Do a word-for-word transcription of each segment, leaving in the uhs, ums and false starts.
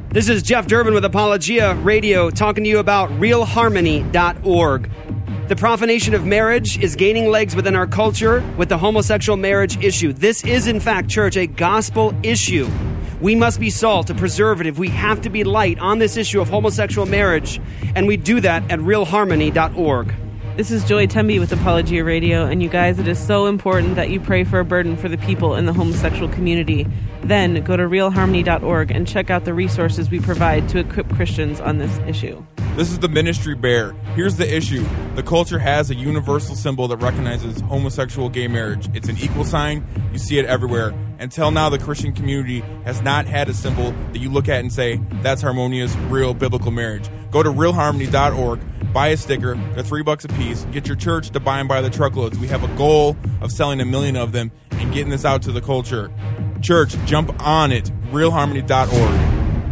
This is Jeff Durbin with Apologia Radio talking to you about real harmony dot org. The profanation of marriage is gaining legs within our culture with the homosexual marriage issue. This is, in fact, church, a gospel issue. We must be salt, a preservative. We have to be light on this issue of homosexual marriage, and we do that at real harmony dot org. This is Joy Temby with Apologia Radio, and you guys, it is so important that you pray for a burden for the people in the homosexual community. Then go to real harmony dot org and check out the resources we provide to equip Christians on this issue. This is the Ministry Bear. Here's the issue. The culture has a universal symbol that recognizes homosexual gay marriage. It's an equal sign. You see it everywhere. Until now, the Christian community has not had a symbol that you look at and say, that's harmonious, real biblical marriage. Go to real harmony dot org, buy a sticker. They're three bucks a piece. Get your church to buy them by the truckloads. We have a goal of selling a million of them and getting this out to the culture. Church, jump on it. real harmony dot org.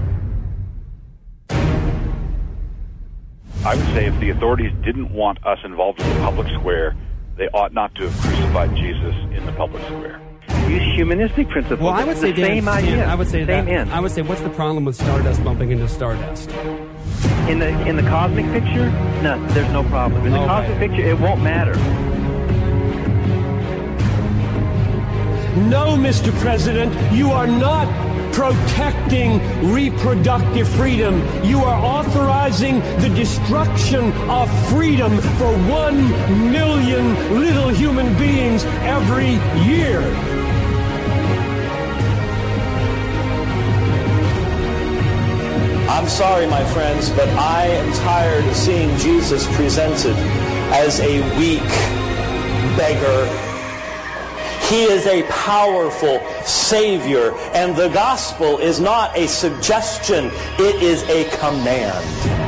I would say if the authorities didn't want us involved in the public square, they ought not to have crucified Jesus in the public square. Use humanistic principles. Well, I would say, the same Dan, idea. I would say same that. end. I would say, what's the problem with Stardust bumping into Stardust? In the in the cosmic picture, no, there's no problem. In the Okay. cosmic picture, it won't matter. No, Mister President, you are not protecting reproductive freedom. You are authorizing the destruction of freedom for one million little human beings every year. I'm sorry, my friends, but I am tired of seeing Jesus presented as a weak beggar. He is a powerful Savior, and the gospel is not a suggestion, it is a command.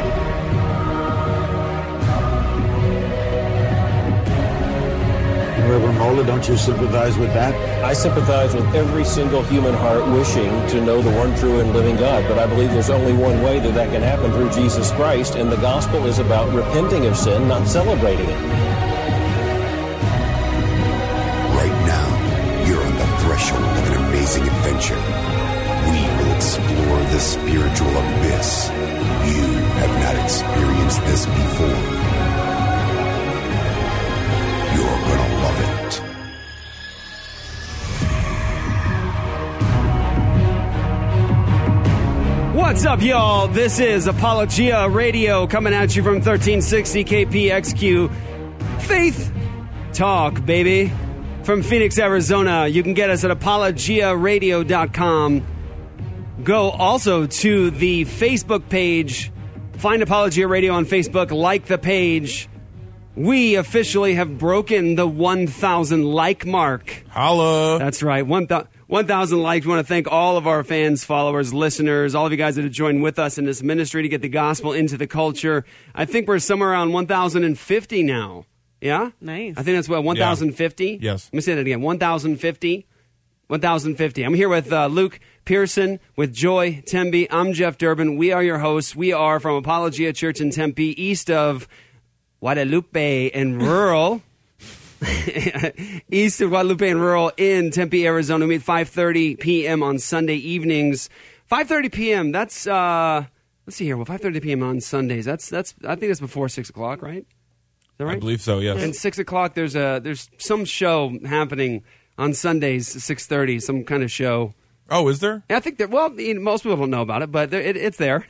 Reverend Moeller, don't you sympathize with that? I sympathize with every single human heart wishing to know the one true and living God, but I believe there's only one way that that can happen, through Jesus Christ, and the gospel is about repenting of sin, not celebrating it. Threshold of an amazing adventure. We will explore the spiritual abyss. You have not experienced this before. You're gonna love it. What's up, y'all? This is Apologia Radio coming at you from thirteen sixty K P X Q. Faith Talk, baby. From Phoenix, Arizona. You can get us at apologia radio dot com. Go also to the Facebook page. Find Apologia Radio on Facebook. Like the page. We officially have broken the one thousand like mark. Holla. That's right. one thousand likes. We want to thank all of our fans, followers, listeners, all of you guys that have joined with us in this ministry to get the gospel into the culture. I think we're somewhere around one thousand fifty now. Yeah? Nice. I think that's what, one thousand fifty? Yeah. Yes. Let me say that again. one thousand fifty? one thousand fifty. I'm here with uh, Luke Pearson, with Joy Temby. I'm Jeff Durbin. We are your hosts. We are from Apologia Church in Tempe, east of Guadalupe and rural. East of Guadalupe and rural in Tempe, Arizona. We meet five thirty p.m. on Sunday evenings. five thirty p.m., that's, uh, let's see here. Well, five thirty p.m. on Sundays. That's, that's, I think that's before six o'clock, right? Right? I believe so, yes. And six o'clock, there's a there's some show happening on Sundays, six thirty, some kind of show. Oh, is there? I think that. Well, you know, most people don't know about it, but there, it, it's there.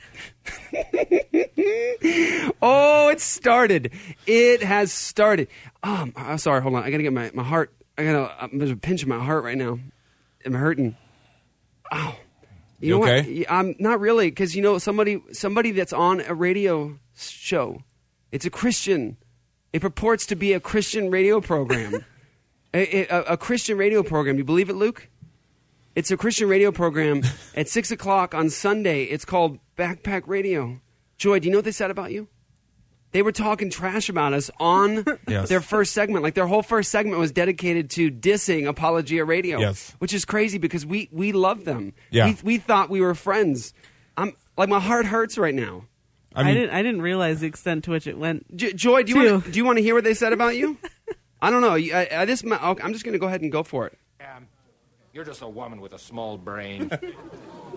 Oh, it started. It has started. Oh, I'm sorry. Hold on. I gotta get my, my heart. I gotta. Um, there's a pinch in my heart right now. I'm hurting. Oh, you, You know okay? what? I'm not really, because you know somebody somebody that's on a radio show. It's a Christian. It purports to be a Christian radio program. a, a, a Christian radio program. You believe it, Luke? It's a Christian radio program at six o'clock on Sunday. It's called Backpack Radio. Joy, do you know what they said about you? They were talking trash about us on Yes. their first segment. Like, their whole first segment was dedicated to dissing Apologia Radio. Yes. Which is crazy because we, we love them. Yeah. We, we thought we were friends. I'm like, my heart hurts right now. I mean, I didn't. I didn't realize the extent to which it went. J- Joy, do you Two. want to, do you want to hear what they said about you? I don't know. I, I just, I'm just going to go ahead and go for it. Um, you're just a woman with a small brain.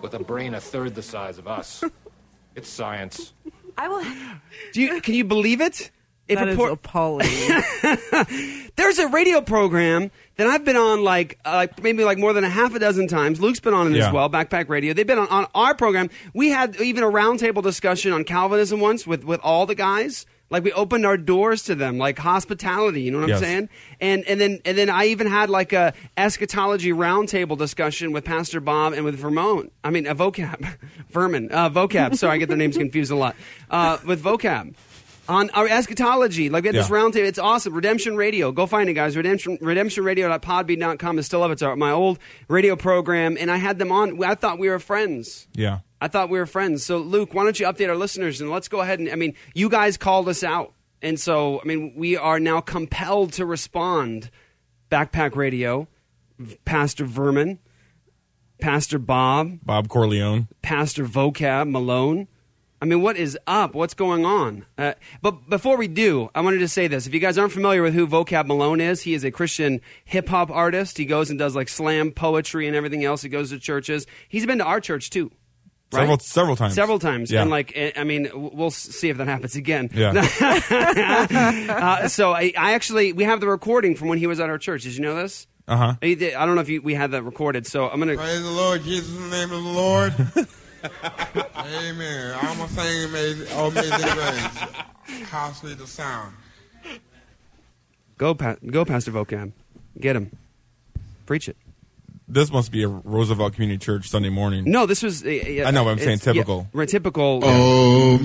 with a brain a third the size of us. It's science. I will. Do you? Can you believe it? It That is purport- appalling. There's a radio program that I've been on like uh, like maybe like more than a half a dozen times. Luke's been on it Yeah. as well, Backpack Radio. They've been on, on our program. We had even a roundtable discussion on Calvinism once with, with all the guys. Like we opened our doors to them, like hospitality. You know what Yes. I'm saying? And and then and then I even had like a eschatology roundtable discussion with Pastor Bob and with Vermont. I mean, a vocab, Vermin, uh, vocab. Sorry, I get their names confused a lot. Uh, with vocab. On our eschatology, like we had this Yeah. roundtable. It's awesome. Redemption Radio. Go find it, guys. Redemption redemption radio dot podbean dot com is still up. It's our, my old radio program, and I had them on. I thought we were friends. Yeah. I thought we were friends. So, Luke, why don't you update our listeners, and let's go ahead and, I mean, you guys called us out. And so, I mean, we are now compelled to respond. Backpack Radio, Pastor Vermin, Pastor Bob, Bob Corleone. Pastor Vocab Malone. I mean, what is up? What's going on? Uh, but before we do, I wanted to say this. If you guys aren't familiar with who Vocab Malone is, he is a Christian hip-hop artist. He goes and does, like, slam poetry and everything else. He goes to churches. He's been to our church, too. Right? Several several times. Several times. Yeah. And, like, I mean, we'll see if that happens again. Yeah. uh, so I, I actually, we have the recording from when he was at our church. Did you know this? Uh-huh. I don't know if you, we had that recorded, so I'm going to... Praise the Lord, Jesus in the name of the Lord. Amen. I'm going to sing amazing, oh, amazing grace. How sweet the sound. Go, pa- go, Pastor Vocab. Get him. Preach it. This must be a Roosevelt Community Church Sunday morning. No, this was... Uh, uh, I know, but I'm saying it's- typical. Yeah, right, typical. Oh,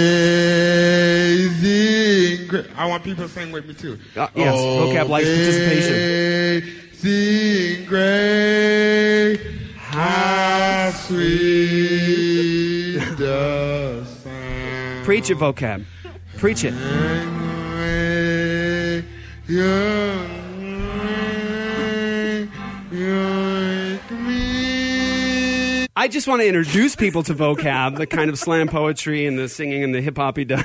amazing grace. I want people to sing with me, too. Uh, yes, Vocab likes participation. Amazing grace. How sweet the sound. Preach it, Vocab. Preach it. I just want to introduce people to Vocab, the kind of slam poetry and the singing and the hip-hop he does.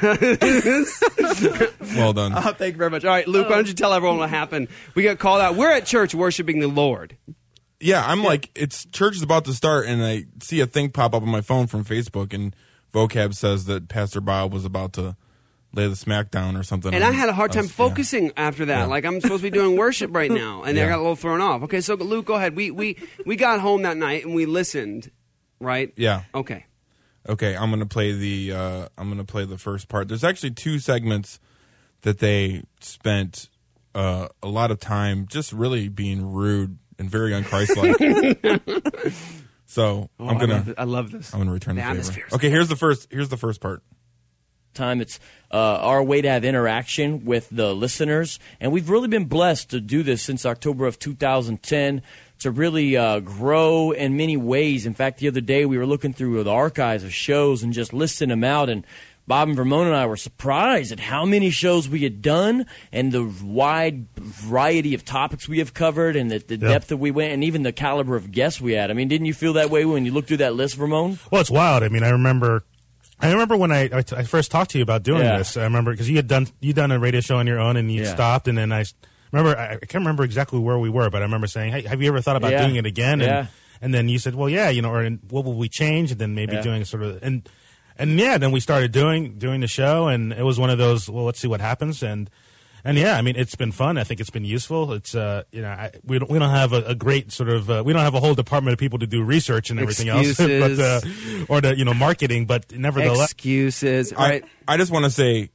Well done. Oh, thank you very much. All right, Luke, why don't you tell everyone what happened? We got called out. We're at church worshiping the Lord. Yeah, I'm like, it's church is about to start, and I see a thing pop up on my phone from Facebook, and Vocab says that Pastor Bob was about to lay the smack down or something. And I had a hard time was- focusing yeah. after that. Yeah. Like, I'm supposed to be doing worship right now, and Yeah. I got a little thrown off. Okay, so, Luke, go ahead. We, we, we got home that night, and we listened, right? Yeah. Okay. Okay, I'm gonna play the uh, I'm gonna play the first part. There's actually two segments that they spent uh, a lot of time just really being rude and very unchristlike. So Oh, I'm gonna I love, it. I love this. I'm gonna return The the, favor. atmosphere's Okay, here's the first here's the first part. Time it's uh, our way to have interaction with the listeners, and we've really been blessed to do this since October of two thousand ten to really uh, grow in many ways. In fact, the other day we were looking through the archives of shows and just listing them out, and Bob and Vermont and I were surprised at how many shows we had done and the wide variety of topics we have covered and the, the Yeah. depth that we went and even the caliber of guests we had. I mean, didn't you feel that way when you looked through that list, Vermont? Well, it's wild. I mean, I remember, I remember when I, I, I first talked to you about doing Yeah. this. I remember because you had done you done a radio show on your own, and you Yeah. stopped, and then I s- remember I, I can't remember exactly where we were, but I remember saying, "Hey, have you ever thought about Yeah. doing it again?" Yeah. And, and then you said, "Well, yeah, you know, or and what will we change?" And then maybe Yeah. doing sort of and and yeah, then we started doing doing the show, and it was one of those. Well, let's see what happens, and. And yeah, I mean, it's been fun. I think it's been useful. It's uh, you know, I, we don't we don't have a, a great sort of uh, we don't have a whole department of people to do research and everything Excuses. else, but uh, or the you know marketing. But nevertheless, Excuses. All I, right. I just want to say,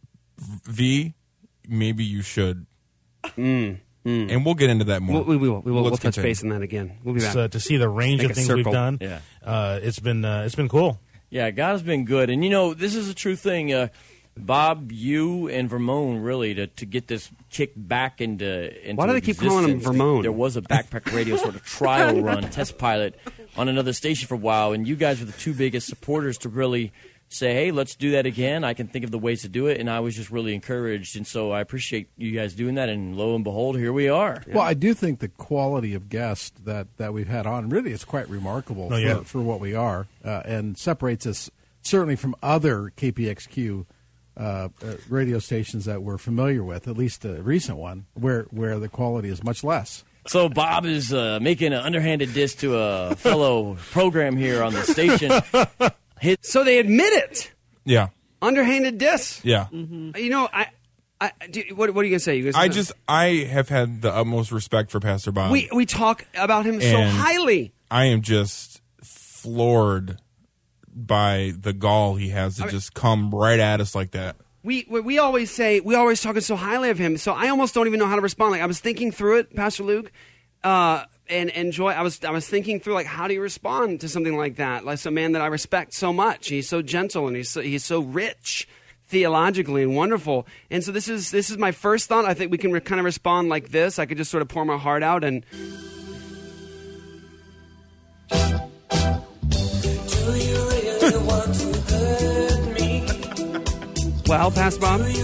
V, maybe you should, Mm, mm. and we'll get into that more. We, we will. We will. Let's We'll touch continue. base on that again. We'll be back. uh, to see the range Make of a things we've circle. done, Yeah. uh, it's been uh, it's been cool. Yeah, God has been good. And, you know, this is a true thing. Uh, Bob, you and Vermont, really, to, to get this kicked back into, into Why do they keep calling him existence. Vermont? There was a Backpack Radio sort of trial run, test pilot on another station for a while, and you guys were the two biggest supporters to really say, hey, let's do that again. I can think of the ways to do it, and I was just really encouraged. And so I appreciate you guys doing that, and lo and behold, here we are. Well, I do think the quality of guests that, that we've had on really is quite remarkable Oh, for, yeah. for what we are, uh, and separates us certainly from other K P X Q uh, uh, radio stations that we're familiar with, at least the recent one, where, where the quality is much less. So Bob is uh, making an underhanded diss to a fellow program here on the station. Hit- so they admit it. Yeah. Underhanded diss. Yeah. Mm-hmm. You know, I. I do, what, what are you gonna say? You gonna I say just I have had the utmost respect for Pastor Bob. we we talk about him so And highly. I am just floored by the gall he has to I mean- just come right at us like that. We we we always say we always talk so highly of him. So I almost don't even know how to respond. Like I was thinking through it, Pastor Luke, uh, and and Joy. I was I was thinking through like how do you respond to something like that? Like a man that I respect so much. He's so gentle and he's so, he's so rich theologically and wonderful. And so this is this is my first thought. I think we can re- kind of respond like this. I could just sort of pour my heart out and. Well, Pastor Bob, you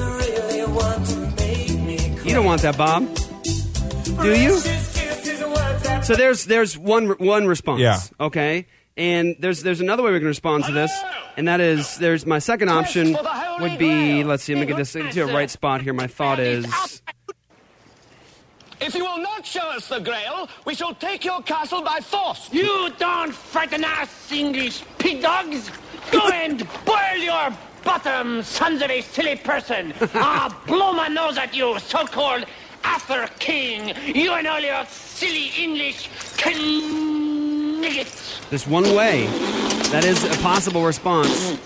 don't want that, Bob. Do you? So there's there's one one response. Yeah. Okay. And there's there's another way we can respond to this, and that is there's my second option would be let's see, let me get this to a right spot here. My thought is. If you will not show us the Grail, we shall take your castle by force. You don't frighten us, English pig dogs. Go and boil your bottom, sons of a silly person. I'll blow my nose at you, so-called Arthur King. You and all your silly English kniggets. There's one way. That is a possible response.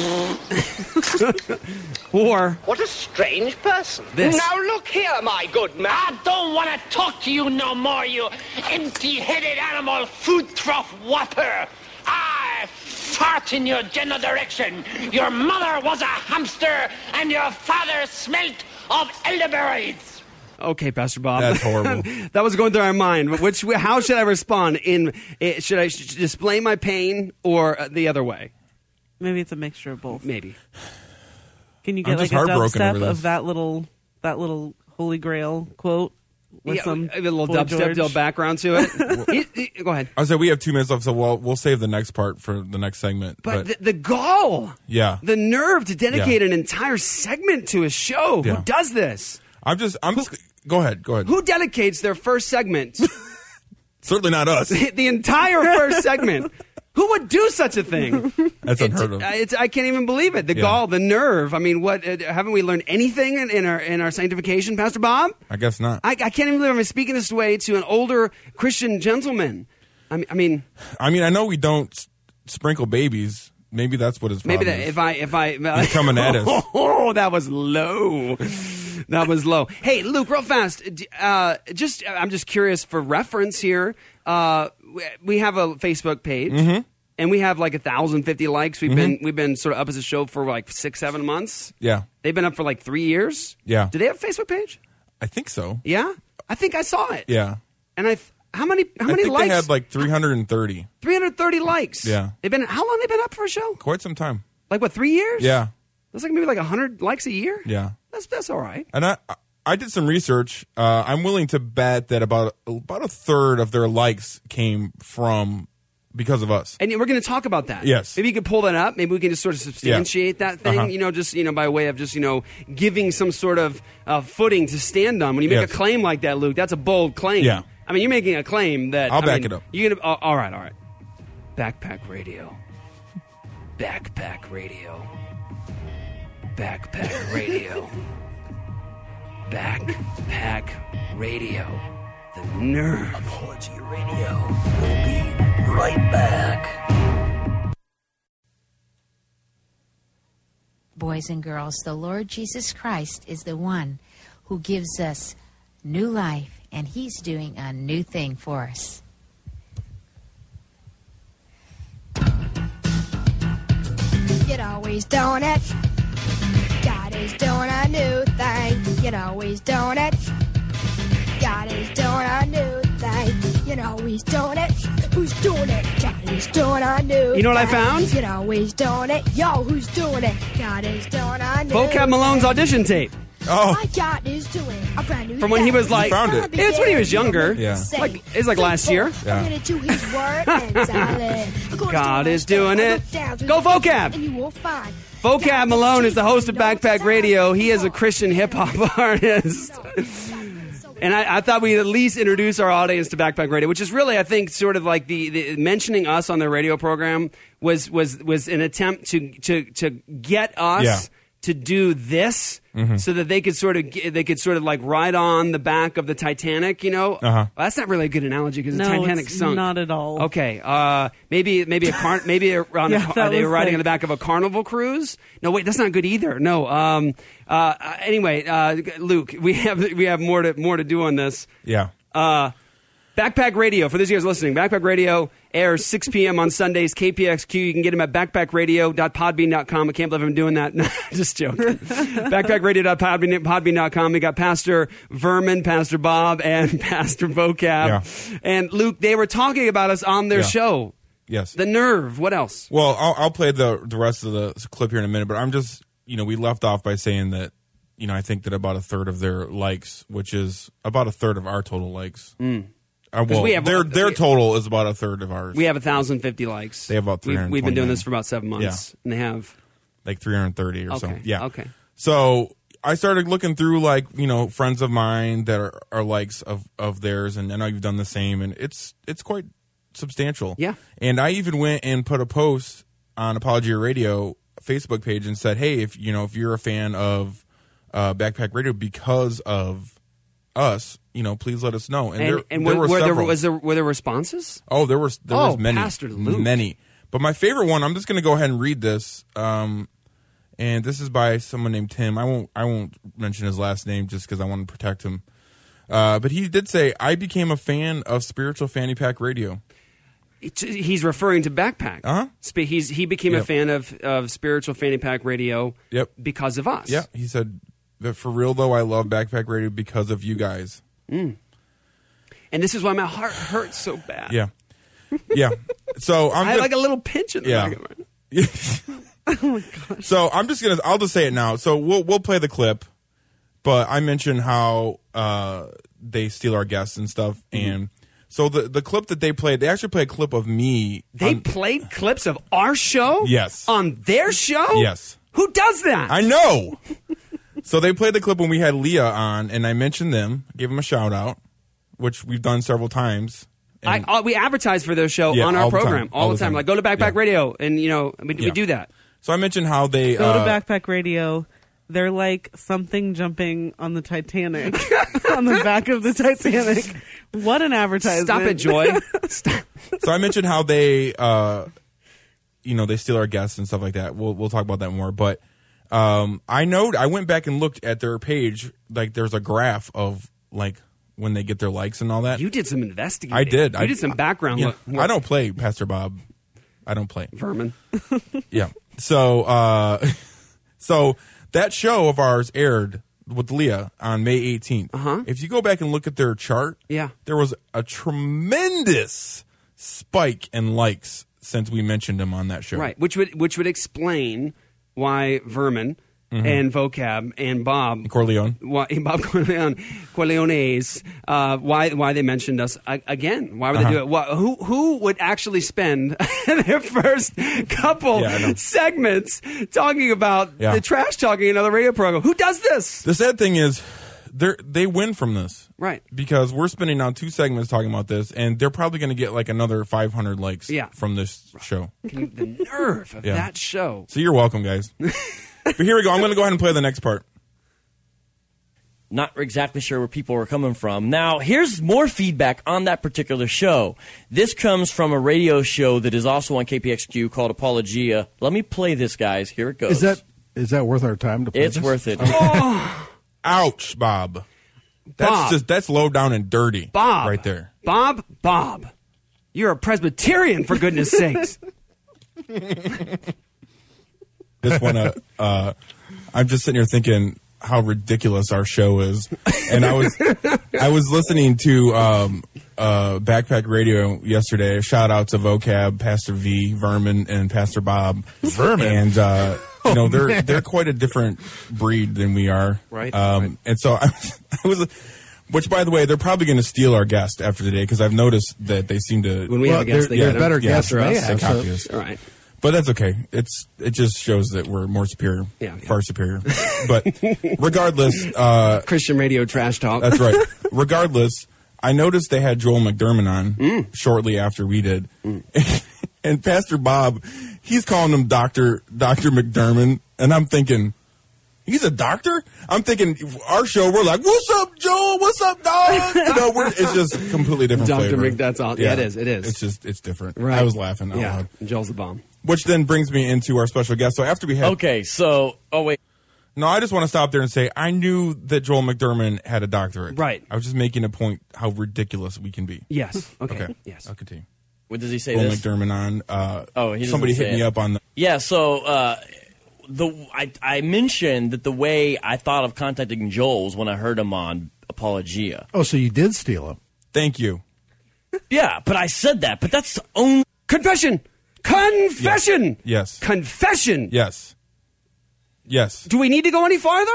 Or what a strange person. This. Now look here, my good man. I don't want to talk to you no more, you empty-headed animal food trough whopper. I fart in your general direction. Your mother was a hamster, and your father smelt of elderberries. Okay, Pastor Bob. That's horrible. That was going through our mind. But which? How should I respond? In eh, should I sh- display my pain or uh, the other way? Maybe it's a mixture of both. Maybe. Can you I'm get like just a heartbroken dubstep over this. of that little that little Holy Grail quote with Yeah, some a little Boy dubstep George? little background to it. It- it- Go ahead. I said we have two minutes left, so we'll we'll save the next part for the next segment. But the, the gall, yeah, the nerve to dedicate Yeah. an entire segment to a show. Yeah. Who does this? I'm just I'm just go ahead, go ahead. Who dedicates their first segment? Certainly not us. The entire first segment. Who would do such a thing? That's unheard of. It's, it's, I can't even believe it. The Yeah. gall, the nerve. I mean, what uh, haven't we learned anything in, in our in our sanctification, Pastor Bob? I guess not. I, I can't even believe I'm speaking this way to an older Christian gentleman. I mean, I mean, I mean, I know we don't s- sprinkle babies. Maybe that's what his maybe problem that is. if I if I He's coming at us. Oh, that was low. That was low. Hey, Luke, real fast. d- Uh, just I'm just curious for reference here. Uh, we- we have a Facebook page. Mhm. And we have like a thousand fifty likes. We've Mhm. been we've been sort of up as a show for like six seven months. Yeah. They've been up for like three years. Yeah. Do they have a Facebook page? I think so. Yeah, I think I saw it. Yeah. And I th- how many how I many think likes? they had like three hundred thirty. three hundred thirty likes. Yeah. They've been how long they been up for a show? Quite some time. Like what? Three years? Yeah. That's like maybe like hundred likes a year. Yeah. That's that's all right. And I I did some research. Uh, I'm willing to bet that about about a third of their likes came from because of us. And we're going to talk about that. Yes. Maybe you could pull that up. Maybe we can just sort of substantiate that thing, Uh-huh. you know, just, you know, by way of just, you know, giving some sort of uh, footing to stand on. When you make Yes. a claim like that, Luke, that's a bold claim. Yeah. I mean, you're making a claim that. I'll I back mean, it up. You're gonna, uh, all right, all right. Backpack Radio. Backpack Radio. Backpack Radio. Backpack Radio. The nerve. Apology Radio. We'll be right back. Boys and girls, the Lord Jesus Christ is the one who gives us new life, and He's doing a new thing for us. You're always doing it. God is doing a new thing. You're always doing it. God is doing a new thing. You're always doing it. Who's doing it? God is doing a new You know what I thing. found? You're always doing it. Yo, who's doing it? God is doing a new Vocab Malone's thing. audition tape. Oh. My God is doing a brand new From when he was like, found it. It's when he was younger. Yeah. Like it's like last year. Yeah. I'm into his word and silent. God is doing it. Go vocab. And you will find Vocab Malone is the host of Backpack Radio. He is a Christian hip hop artist. And I, I thought we'd at least introduce our audience to Backpack Radio, which is really, I think, sort of like the, the mentioning us on the radio program was was was an attempt to to to get us Yeah. to do this, Mhm. so that they could sort of they could sort of like ride on the back of the Titanic. You know, Uh-huh. well, that's not really a good analogy because the No, Titanic it's sunk. not at all. Okay, uh, maybe maybe a car- maybe a, on Yeah, a car- that they were was riding like- on the back of a Carnival cruise. No, wait, that's not good either. No. Um, uh, anyway, uh, Luke, we have we have more to more to do on this. Yeah. Uh, Backpack Radio, for those of you guys listening, Backpack Radio airs six p.m. on Sundays, K P X Q. You can get them at backpack radio dot podbean dot com. I can't believe I'm doing that. No, just joking. backpack radio dot podbean dot com. We got Pastor Vermin, Pastor Bob, and Pastor Vocab. Yeah. And Luke, they were talking about us on their Yeah. show. Yes. The Nerve. What else? Well, I'll, I'll play the the rest of the clip here in a minute, but I'm just, you know, we left off by saying that, you know, I think that about a third of their likes, which is about a third of our total likes. Mm. Uh, 'Cause well, we have- their their we- total is about a third of ours. We have one thousand fifty likes. They have about We've, we've been doing three hundred twenty-nine. this for about seven months. Yeah. And they have. Like three hundred thirty or Okay, so. Yeah. okay. So I started looking through, like, you know, friends of mine that are, are likes of, of theirs, and I know you've done the same, and it's it's quite substantial. Yeah. And I even went and put a post on Apologia Radio Facebook page and said, hey, if you know if you're a fan of uh, Backpack Radio because of us, you know, please let us know. And, And, there, and there were, were were there several. was there were there responses? Oh, there was there Oh, was many, Pastor Luke. many. But my favorite one, I'm just going to go ahead and read this. Um, and this is by someone named Tim. I won't I won't mention his last name just because I want to protect him. Uh, but he did say, I became a fan of Spiritual Fanny Pack Radio. It's- He's referring to Backpack. Uh-huh. Sp- He's he became a Yep. fan of, of Spiritual Fanny Pack Radio. Yep. Because of us. Yeah, he said that for real though, I love Backpack Radio because of you guys. Mm. And this is why my heart hurts so bad. Yeah, yeah. So I'm I have just- like a little pinch in the Yeah. back of my Oh my gosh. So I'm just gonna I'll just say it now. So we'll we'll play the clip, but I mentioned how uh, they steal our guests and stuff, Mm-hmm. and so the the clip that they played, they actually played a clip of me. They on- played clips of our show? Yes. On their show? Yes. Who does that? I know. So they played the clip when we had Leah on, and I mentioned them, gave them a shout out, which we've done several times. I, uh, we advertise for their show Yeah, on our all the program time. all, the time. Like, go to Backpack Yeah. Radio, and, you know, we, we Yeah. do that. So I mentioned how they Go uh, to Backpack Radio. They're like something jumping on the Titanic, on the back of the Titanic. What an advertisement! Stop it, Joy. Stop. So I mentioned how they, uh, you know, they steal our guests and stuff like that. We'll we'll talk about that more. But um, I know I went back and looked at their page. Like, there's a graph of like when they get their likes and all that. You did some investigating. I did. You I did some background Yeah, work. I don't play Pastor Bob. I don't play Vermin. Yeah. So uh, so that show of ours aired with Leah on May eighteenth. Uh-huh. If you go back and look at their chart, Yeah. there was a tremendous spike in likes since we mentioned him on that show. Right, which would which would explain why Vermin Mhm. and Vocab and Bob Corleone, why, Bob Corleone, Corleones, uh, why why they mentioned us a- again? Why would Uh-huh. they do it? Why, who who would actually spend their first couple Yeah, I know. segments talking about Yeah. the trash talking another radio program? Who does this? The sad thing is, they they win from this, Right. Because we're spending now two segments talking about this, and they're probably going to get like another five hundred likes, Yeah. from this show. Can you- the nerve of Yeah. that show. So you're welcome, guys. But here we go. I'm going to go ahead and play the next part. Not exactly sure where people were coming from. Now, here's more feedback on that particular show. This comes from a radio show that is also on K P X Q called Apologia. Let me play this, guys. Here it goes. Is that is that worth our time to play It's this? worth it. Ouch, Bob. That's Bob. just that's low down and dirty, Bob. right there. Bob, Bob, you're a Presbyterian, for goodness sakes. This one, uh, uh, I'm just sitting here thinking how ridiculous our show is, and I was, I was listening to um, uh, Backpack Radio yesterday. Shout out to Vocab, Pastor V, Vermin, and Pastor Bob. Vermin? and uh, you know Oh, they're man. they're quite a different breed than we are, Right, Um, right. And so I, I was. Which, by the way, they're probably going to steal our guest after today because I've noticed that they seem to. When we Well, have a guest, they're- they they're get better him guests after than they us. have, They so- copy us. All right. But that's okay. It's it just shows that we're more superior, Yeah, yeah. far superior. But regardless, uh, Christian radio trash talk. That's right. Regardless, I noticed they had Joel McDermott on Mm. shortly after we did, and Pastor Bob, he's calling him Doctor Doctor McDermott, and I'm thinking, he's a doctor? I'm thinking our show, we're like, what's up, Joel? What's up, dog? You know, we're, it's just completely different Doctor flavor. Mc, that's all. Yeah. it is. It is. It's just, it's different. Right. I was laughing out yeah. loud. Joel's the bomb. Which then brings me into our special guest. So after we had... Okay, so... Oh, wait. No, I just want to stop there and say I knew that Joel McDermott had a doctorate. Right. I was just making a point how ridiculous we can be. Yes. Okay. Okay. Yes. I'll continue. What does he say? Joel this? McDermott on... Uh, Oh, he doesn't somebody say hit me it. up on the... Yeah, so uh, the I, I mentioned that the way I thought of contacting Joel was when I heard him on Apologia. Oh, so you did steal him. Thank you. Yeah, but I said that, but that's the only... Confession! Confession! Yes. Confession! Yes. Yes. Do we need to go any farther?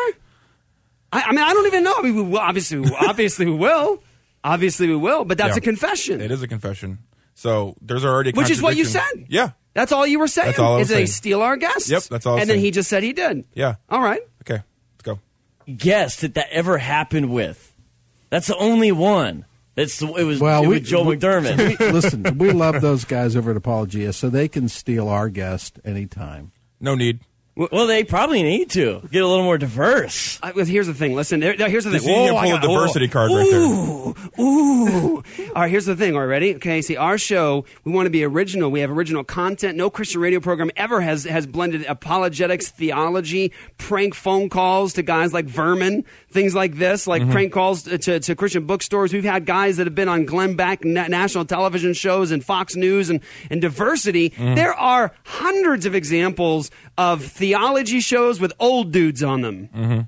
I, I mean, I don't even know. I mean, we will, obviously, obviously we will. Obviously we will, but that's Yeah. a confession. It is a confession. So there's already a Which is what you contradiction. said. Yeah. That's all you were saying? That's all I was is that they saying. steal our guests? Yep, that's all I was And then saying. he just said he did. Yeah. All right. Okay. Let's go. guest that that ever happened with. That's the only one. That's the, it was, Well, it we, was Joe we- McDermott. we- listen, we love those guys over at Apologia, so they can steal our guest anytime. No need. Well, they probably need to get a little more diverse. I, well, here's the thing. Listen, there, there- here's the You thing. see, you can I pull a got- diversity card right there. Ooh, ooh. All right, here's the thing. All right, ready? Okay, see, our show, we want to be original. We have original content. No Christian radio program ever has, has blended apologetics, theology, prank phone calls to guys like Vermin, things like this, like Mm-hmm. prank calls to, to, to Christian bookstores. We've had guys that have been on Glenn Beck na- national television shows and Fox News and, and diversity. Mm-hmm. There are hundreds of examples of theology shows with old dudes on them. Mm-hmm.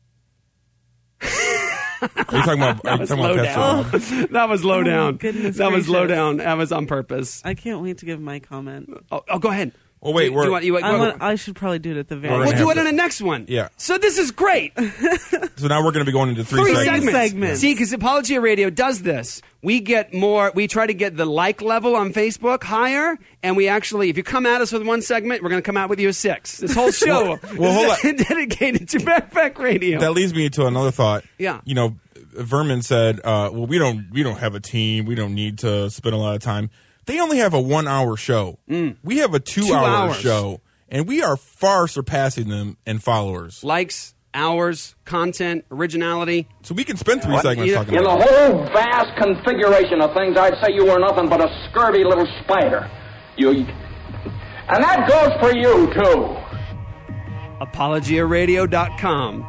Are you talking about? Are you was talking about low Pastor down. Bob? That was low Oh, down. goodness that was low gracious. down. That was on purpose. I can't wait to give my comment. Oh, oh go ahead. Well, wait. Do- We're, do you want- you want- I, go- want, I should probably do it at the very We're We'll gonna do have it in to- the next one. Yeah. So this is great. So now we're going to be going into three, Three segments. segments. segments. See, because Apologia Radio does this. We get more, we try to get the like level on Facebook higher, and we actually, if you come at us with one segment, we're going to come out with you a six. This whole show Well, hold is dedicated to Backpack Radio. That leads me to another thought. Yeah. You know, Vermin said, uh, "Well, we don't, we don't have a team. We don't need to spend a lot of time. They only have a one-hour show. We have a two-hour Mm. hours. show, and we are far surpassing them in followers. Likes, hours, content, originality. So we can spend three segments you- talking In the about it. whole vast configuration of things, I'd say you were nothing but a scurvy little spider. You, and that goes for you too. apologia radio dot com.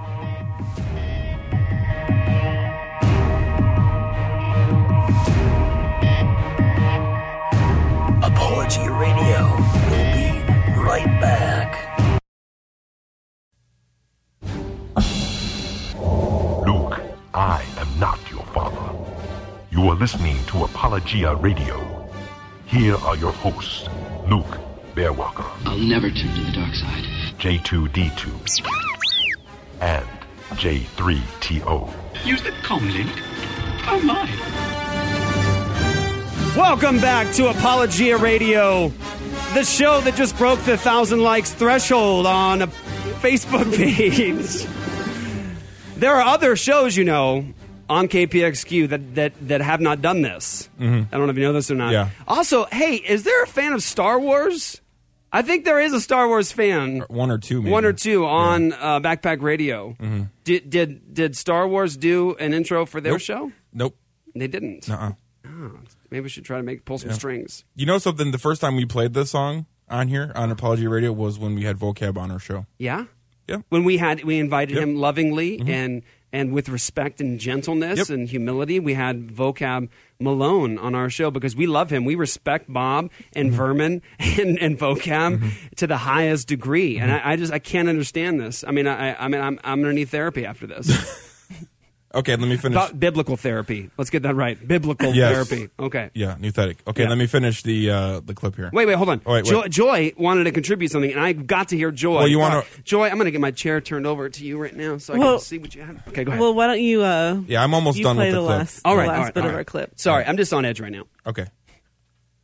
Apologia Radio will be right back. Luke, I am not your father. You are listening to Apologia Radio. Here are your hosts, Luke Bearwalker, I'll never turn to the dark side. J two D two, and J three T O. Use the comlink. Oh my. Welcome back to Apologia Radio, the show that just broke the thousand likes threshold on a Facebook page. There are other shows, you know, on K P X Q that, that, that have not done this. Mm-hmm. I don't know if you know this or not. Yeah. Also, hey, is there a fan of Star Wars? I think there is a Star Wars fan. One or two, maybe. One or two on uh, Backpack Radio. Mm-hmm. Did, did did Star Wars do an intro for their Nope. show? Nope. They didn't. Uh-uh. Oh, maybe we should try to make pull some Yeah. strings. You know something? The first time we played this song on here on Apologia Radio was when we had Vocab on our show. Yeah? Yeah. When we had we invited Yep. him lovingly Mhm. and and with respect and gentleness Yep. and humility, we had Vocab Malone on our show because we love him. We respect Bob and Mm-hmm. Vermin and, and Vocab to the highest degree. And I, I just I can't understand this. I mean I I mean I'm I'm gonna need therapy after this. Okay, let me finish. Bi- biblical therapy. Let's get that right. Biblical Yes. therapy. Okay. Yeah, Nuthetic. Okay, Yeah. let me finish the uh, the clip here. Wait, wait, hold on. Oh, wait, wait. Joy, Joy wanted to contribute something, and I got to hear Joy. Well, you wanna- Uh, Joy, I'm going to get my chair turned over to you right now so I Well- can see what you have. Okay, go ahead. Well, why don't you? Uh, Yeah, I'm almost you done play with the the clip. last, all right, the last all right, bit all of right. our clip. Sorry, I'm just on edge right now. Okay.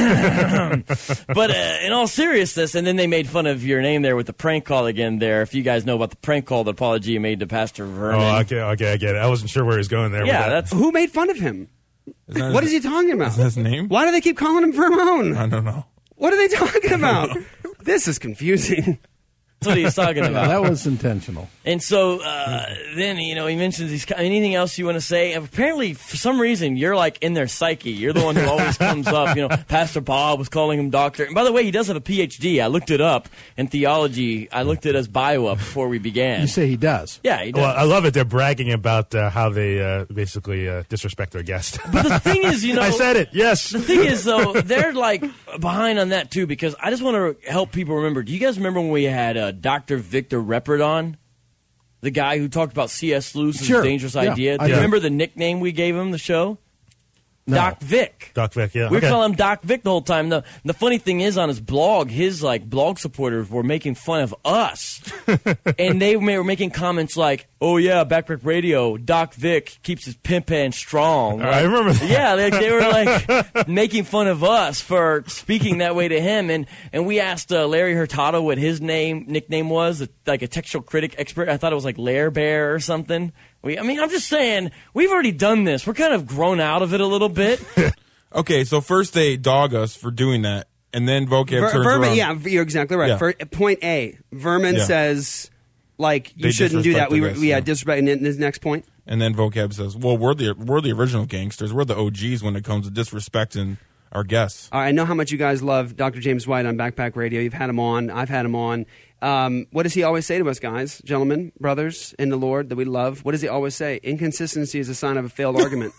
But uh, in all seriousness, and then they made fun of your name there with the prank call again there. If you guys know about the prank call that Apologia made to Pastor Vernon. Oh, okay, okay, I get it. I wasn't sure where he was going there. Yeah, with that. that's Who made fun of him? What is he talking about? Is that his name? Why do they keep calling him Vermone? I don't know. What are they talking about? This is confusing. That's what he's talking about. That was intentional. And so uh, then, you know, he mentions these. Anything else you want to say? And apparently, for some reason, you're like in their psyche. You're the one who always comes up. You know, Pastor Bob was calling him doctor. And by the way, he does have a P H D. I looked it up in theology. I looked at his bio up before we began. You say he does? Yeah, he does. Well, I love it. They're bragging about uh, how they uh, basically uh, disrespect their guest. But the thing is, you know, I said it. Yes. The thing is, though, they're like behind on that too, because I just want to help people remember. Do you guys remember when we had uh, Doctor Victor Repardon, the guy who talked about C S Lewis's Sure. dangerous Yeah, idea? Do I you do. remember the nickname we gave him, the show? No. Doc Vic. Doc Vic, yeah. We okay. call him Doc Vic the whole time. The, the funny thing is, on his blog, his like blog supporters were making fun of us, and they were making comments like, "Oh yeah, Backpack Radio, Doc Vic keeps his pimp hand strong." Like, I remember that. Yeah, like, they were like making fun of us for speaking that way to him, and and we asked uh, Larry Hurtado what his name nickname was, like a textual critic expert. I thought it was like Lair Bear or something. We, I mean, I'm just saying, we've already done this. We're kind of grown out of it a little bit. Okay, so first they dog us for doing that, and then vocab Ver- turns Vermin, around. yeah, you're exactly right. Yeah. For, point A, Vermin Yeah. says, like, you They shouldn't do that. disrespect We the were, guests, we yeah. had disrespect. And then his next point. And then vocab says, "Well, we're the we're the original gangsters. We're the O Gs when it comes to disrespecting our guests." All right, I know how much you guys love Doctor James White on Backpack Radio. You've had him on. I've had him on. Um, what does he always say to us, guys, gentlemen, brothers in the Lord that we love? What does he always say? Inconsistency is a sign of a failed argument.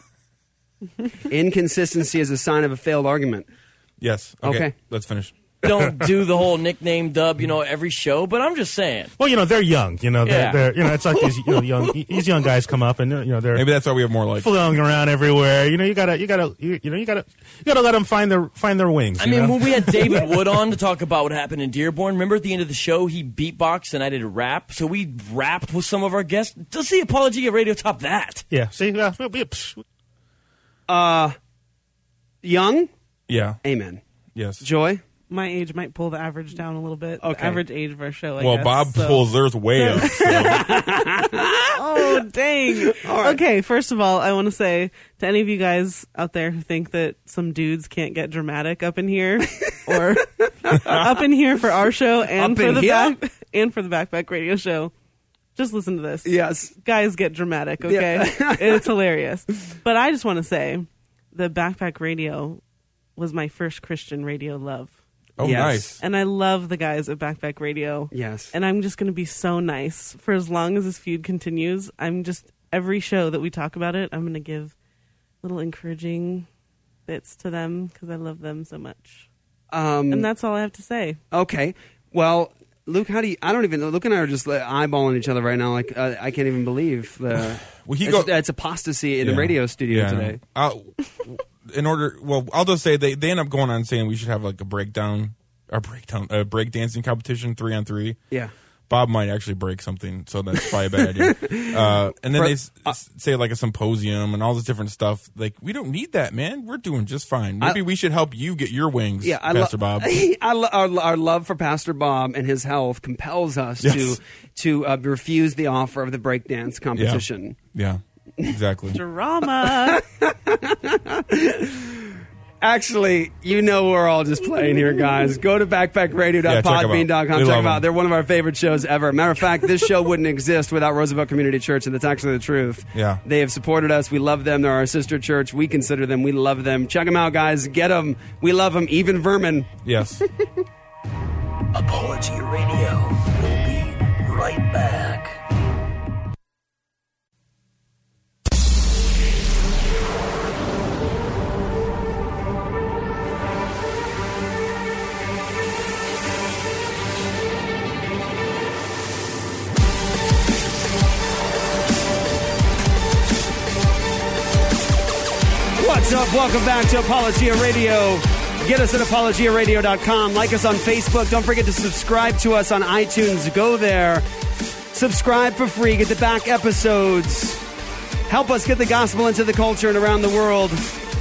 Inconsistency is a sign of a failed argument. Yes. Okay. Okay. Let's finish. Don't do the whole nickname dub, you know, every show. But I'm just saying. Well, you know, they're young. You know, they're, Yeah. they're you know, it's like these you know, young these young guys come up and you know they're Maybe that's why we have more like. flowing around everywhere. You know, you gotta you gotta you, you know you gotta you gotta let them find their find their wings. I you mean, know? when we had David Wood on to talk about what happened in Dearborn, remember at the end of the show, he beatboxed and I did a rap. So we rapped with some of our guests. Does the Apologia Radio top that? yeah, see, uh, well, yeah, psh, Uh, Young? Yeah. Amen. Yes. Joy? My age might pull the average down a little bit. The Okay. average age of our show, I Well, guess, Bob so- pulls theirs way up. So. Oh, dang. right. Okay, first of all, I want to say to any of you guys out there who think that some dudes can't get dramatic up in here or up in here for our show and Up for in the here? back and for the Backpack Radio show, just listen to this. Yes. Guys get dramatic, okay? Yeah. It's hilarious. But I just want to say the Backpack Radio was my first Christian radio love. Oh, Yes. nice. And I love the guys at Backpack Radio. Yes. And I'm just going to be so nice for as long as this feud continues. I'm just, every show that we talk about it, I'm going to give little encouraging bits to them because I love them so much. Um, And that's all I have to say. Okay. Well, Luke, how do you? I don't even. Luke and I are just like, eyeballing each other right now. Like uh, I can't even believe the. Well, he it's, go- it's apostasy in Yeah. the radio studio Yeah, I know. today. I'll- in order, well, I'll just say they, they end up going on saying we should have like a breakdown, a breakdown, a break dancing competition, three on three. Yeah. Bob might actually break something, so that's probably a bad idea. Uh, and then For- they s- s- say like a symposium and all this different stuff. Like we don't need that, man. We're doing just fine. Maybe I- we should help you get your wings, Yeah, I Pastor lo- Bob. I lo- our, our love for Pastor Bob and his health compels us Yes. to to uh, refuse the offer of the breakdance competition. Yeah, exactly. Drama. Actually, you know we're all just playing here, guys. Go to backpack radio dot podbean dot com. Yeah, check 'em out. We Check love them out. 'em. They're one of our favorite shows ever. Matter of fact, this show wouldn't exist without Roosevelt Community Church, and that's actually the truth. Yeah. They have supported us. We love them. They're our sister church. We consider them. We love them. Check them out, guys. Get them. We love them. Even vermin. Yes. Apologia Radio will be right back. What's up? Welcome back to Apologia Radio. Get us at apologia radio dot com. Like us on Facebook. Don't forget to subscribe to us on iTunes. Go there. Subscribe for free. Get the back episodes. Help us get the gospel into the culture and around the world.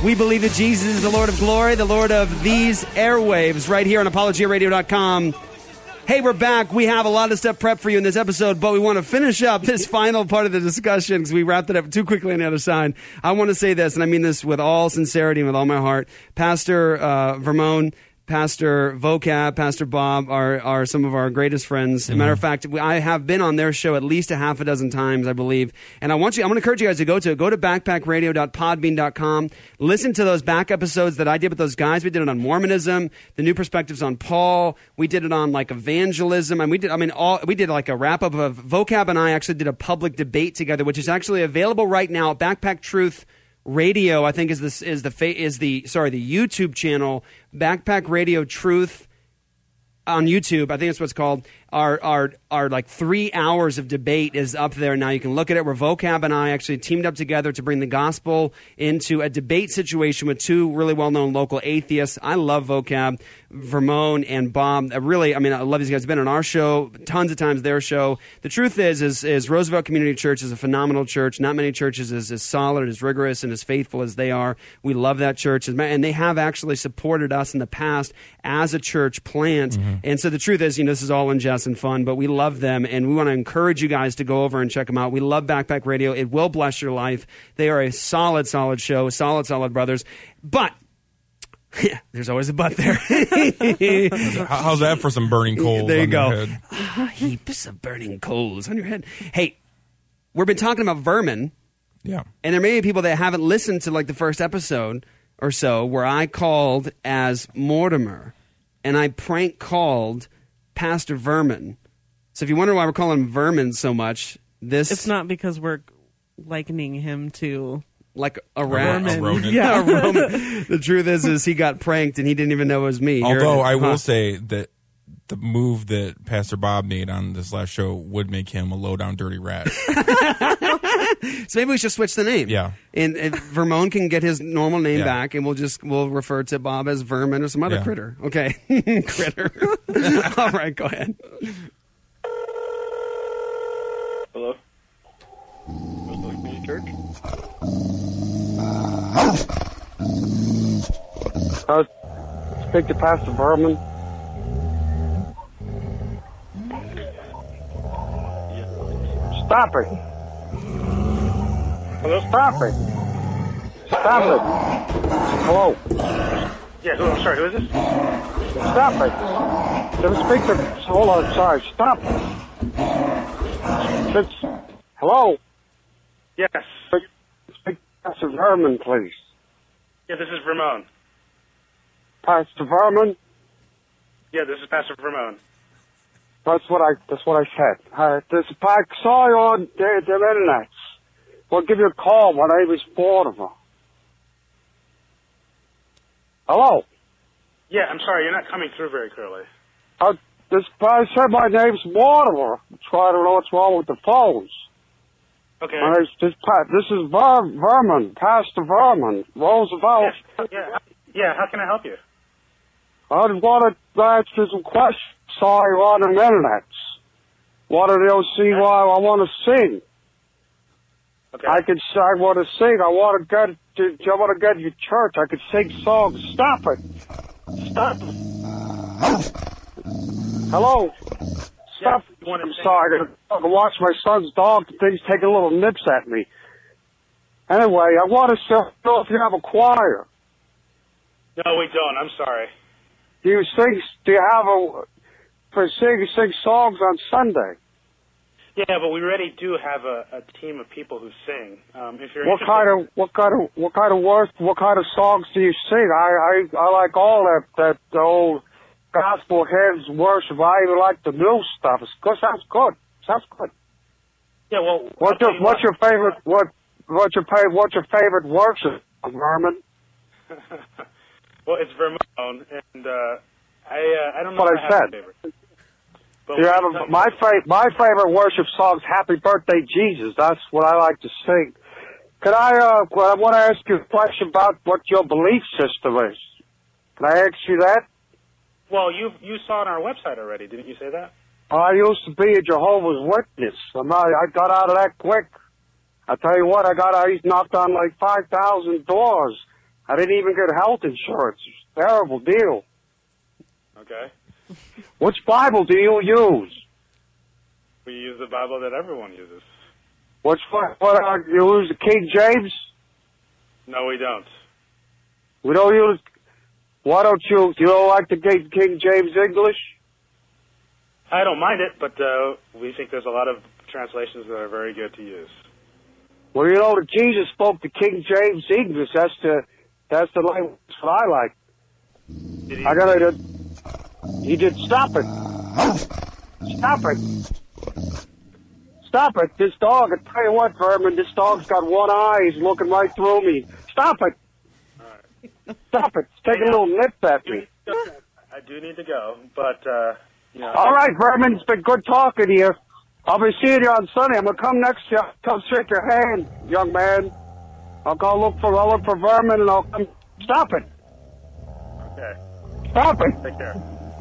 We believe that Jesus is the Lord of glory, the Lord of these airwaves, right here on apologia radio dot com. Hey, we're back. We have a lot of stuff prepped for you in this episode, but we want to finish up this final part of the discussion because we wrapped it up too quickly on the other side. I want to say this, and I mean this with all sincerity and with all my heart. Pastor uh, Vermone, Pastor Vocab, Pastor Bob are, are some of our greatest friends. As a matter of fact, we, I have been on their show at least a half a dozen times, I believe. And I want you, I'm going to encourage you guys to go to go to backpack radio dot podbean dot com. Listen to those back episodes that I did with those guys. We did it on Mormonism, the new perspectives on Paul. We did it on like evangelism, and we did. I mean, all we did like a wrap up of Vocab and I actually did a public debate together, which is actually available right now at Backpack Truth Radio. I think is this is the fa- is the sorry the YouTube channel Backpack Radio Truth on YouTube. I think that's what it's called. Our our our like three hours of debate is up there now. You can look at it. Where Vocab and I actually teamed up together to bring the gospel into a debate situation with two really well known local atheists. I love Vocab, Vermone, and Bob. I really, I mean, I love these guys. Been on our show tons of times. Their show. The truth is, is, is Roosevelt Community Church is a phenomenal church. Not many churches is as solid, as rigorous, and as faithful as they are. We love that church, and they have actually supported us in the past as a church plant. Mm-hmm. And so the truth is, you know, this is all in jest and fun, but we love them, and we want to encourage you guys to go over and check them out. We love Backpack Radio. It will bless your life. They are a solid, solid show, solid, solid brothers. But there's always a but there. How's that for some burning coals? There you on go. Your head? Ah, heaps of burning coals on your head. Hey, we've been talking about vermin. Yeah. And there may be people that haven't listened to like the first episode or so where I called as Mortimer and I prank called Pastor Vermin. So if you wonder why we're calling him Vermin so much, this... It's not because we're likening him to... Like a rat. A rodent. Yeah, a rodent. The truth is, is he got pranked and he didn't even know it was me. Although I will huh. say that the move that Pastor Bob made on this last show would make him a low-down dirty rat. So maybe we should switch the name. Yeah. And, and Vermone can get his normal name Yeah. back, and we'll just we'll refer to Bob as Vermin or some other Yeah. critter. Okay. Critter. All right, go ahead. Hello? Roosevelt Community Church? Uh, speak to Pastor Vermin. Stop it. Hello? Stop it. Stop it. Hello? Yeah, who, I'm sorry, who is this? Stop it. Just speak to... Hold on, sorry. Stop it. It's, hello? Yes. Speak to Pastor Vermin, please. Yeah, this is Vermone. Pastor Vermin? Yeah, this is Pastor Vermone. That's what I. That's what I said. Uh, this, I saw you on the, the internet. We'll give you a call. My name is Mortimer. Hello. Yeah, I'm sorry, you're not coming through very clearly. Uh, this I said my name's Mortimer. I'm trying to know what's wrong with the phones. Okay. My name's, this, this is Ver, Vermin, Pastor Vermin, Roosevelt. Yes. Yeah, yeah, how can I help you? I just wanted to ask you some questions. Saw you on the internet. Wanted to see why I want to sing. Okay. I could. I want to sing. I want to get. To, I want to get to your church. I could sing songs. Stop it. Stop it. Hello. Stop. Yeah, I'm sorry. I gotta watch my son's dog. The thing's taking little nips at me. Anyway, I want to know if you have a choir. No, we don't. I'm sorry. Do you sing? Do you have a? For sing sing songs on Sunday. Yeah, but we already do have a, a team of people who sing. Um, if you're What interested, kind of what kind of what kind of work what kind of songs do you sing? I I, I like all that that the old gospel hymns, worship. I even like the new stuff. It's good. Sounds good. Sounds good. Yeah, well, What's your What's your favorite what What's your favorite What's your favorite worship, Vermin? well, it's Vermone, and uh, I uh, I don't know What if I I have said. a favorite. But Do you we have can a, talk- my favorite my favorite worship song is "Happy Birthday Jesus." That's what I like to sing. Can I? Uh, well, I want to ask you a question about what your belief system is. Can I ask you that? Well, you you saw it on our website already, didn't you say that? I used to be a Jehovah's Witness. I'm not, I got out of that quick. I tell you what, I got I knocked on like five thousand doors. I didn't even get health insurance. It's a terrible deal. Okay. Which Bible do you use? We use the Bible that everyone uses. Which what? What are you use? The King James? No, we don't. We don't use. Why don't you? You don't like the King King James English? I don't mind it, but uh, we think there's a lot of translations that are very good to use. Well, you know that Jesus spoke the King James English. That's the that's the language that I like. Did he? I gotta. He did. Stop it! Stop it! Stop it! This dog. I tell you what, Vermin. This dog's got one eye. He's looking right through me. Stop it! Stop it! It's taking a little nip at me. I do need to go, but uh, you know. All right, Vermin. It's been good talking to you. I'll be seeing you on Sunday. I'm gonna come next year. Come shake your hand, young man. I'll go look for I'll look for Vermin, and I'll come. Stop it! Okay. Stop it! Take care.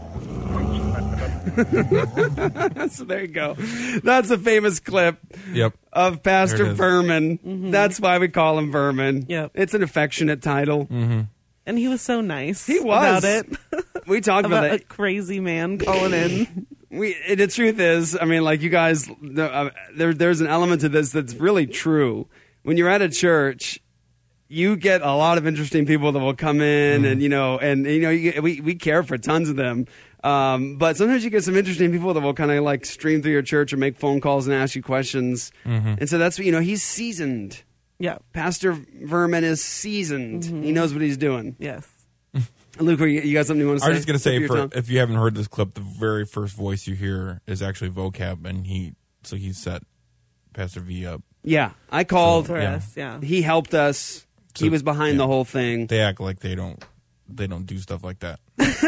So there you go. That's a famous clip Yep. of Pastor There it is. Vermin. Mhm. That's why we call him Vermin. Yep. It's an affectionate title. Mm-hmm. And he was so nice. He was. about it. We talked about, about it. a crazy man calling in. We the truth is, I mean, like you guys, the, uh, there there's an element to this that's really true. When you're at a church, you get a lot of interesting people that will come in, and you know, and you know, you get, we we care for tons of them. Um, but sometimes you get some interesting people that will kind of like stream through your church or make phone calls and ask you questions. Mhm. And so that's what, you know, he's seasoned. Yeah. Pastor Vermin is seasoned. Mhm. He knows what he's doing. Yes. Luke, you, you got something you want to say? I was just going to Tip of say, your for, tongue? if you haven't heard this clip, the very first voice you hear is actually vocab, and he so he set Pastor V up. Yeah, I called. For us, yeah. He helped us. So, he was behind yeah. the whole thing. They act like they don't they don't do stuff like that.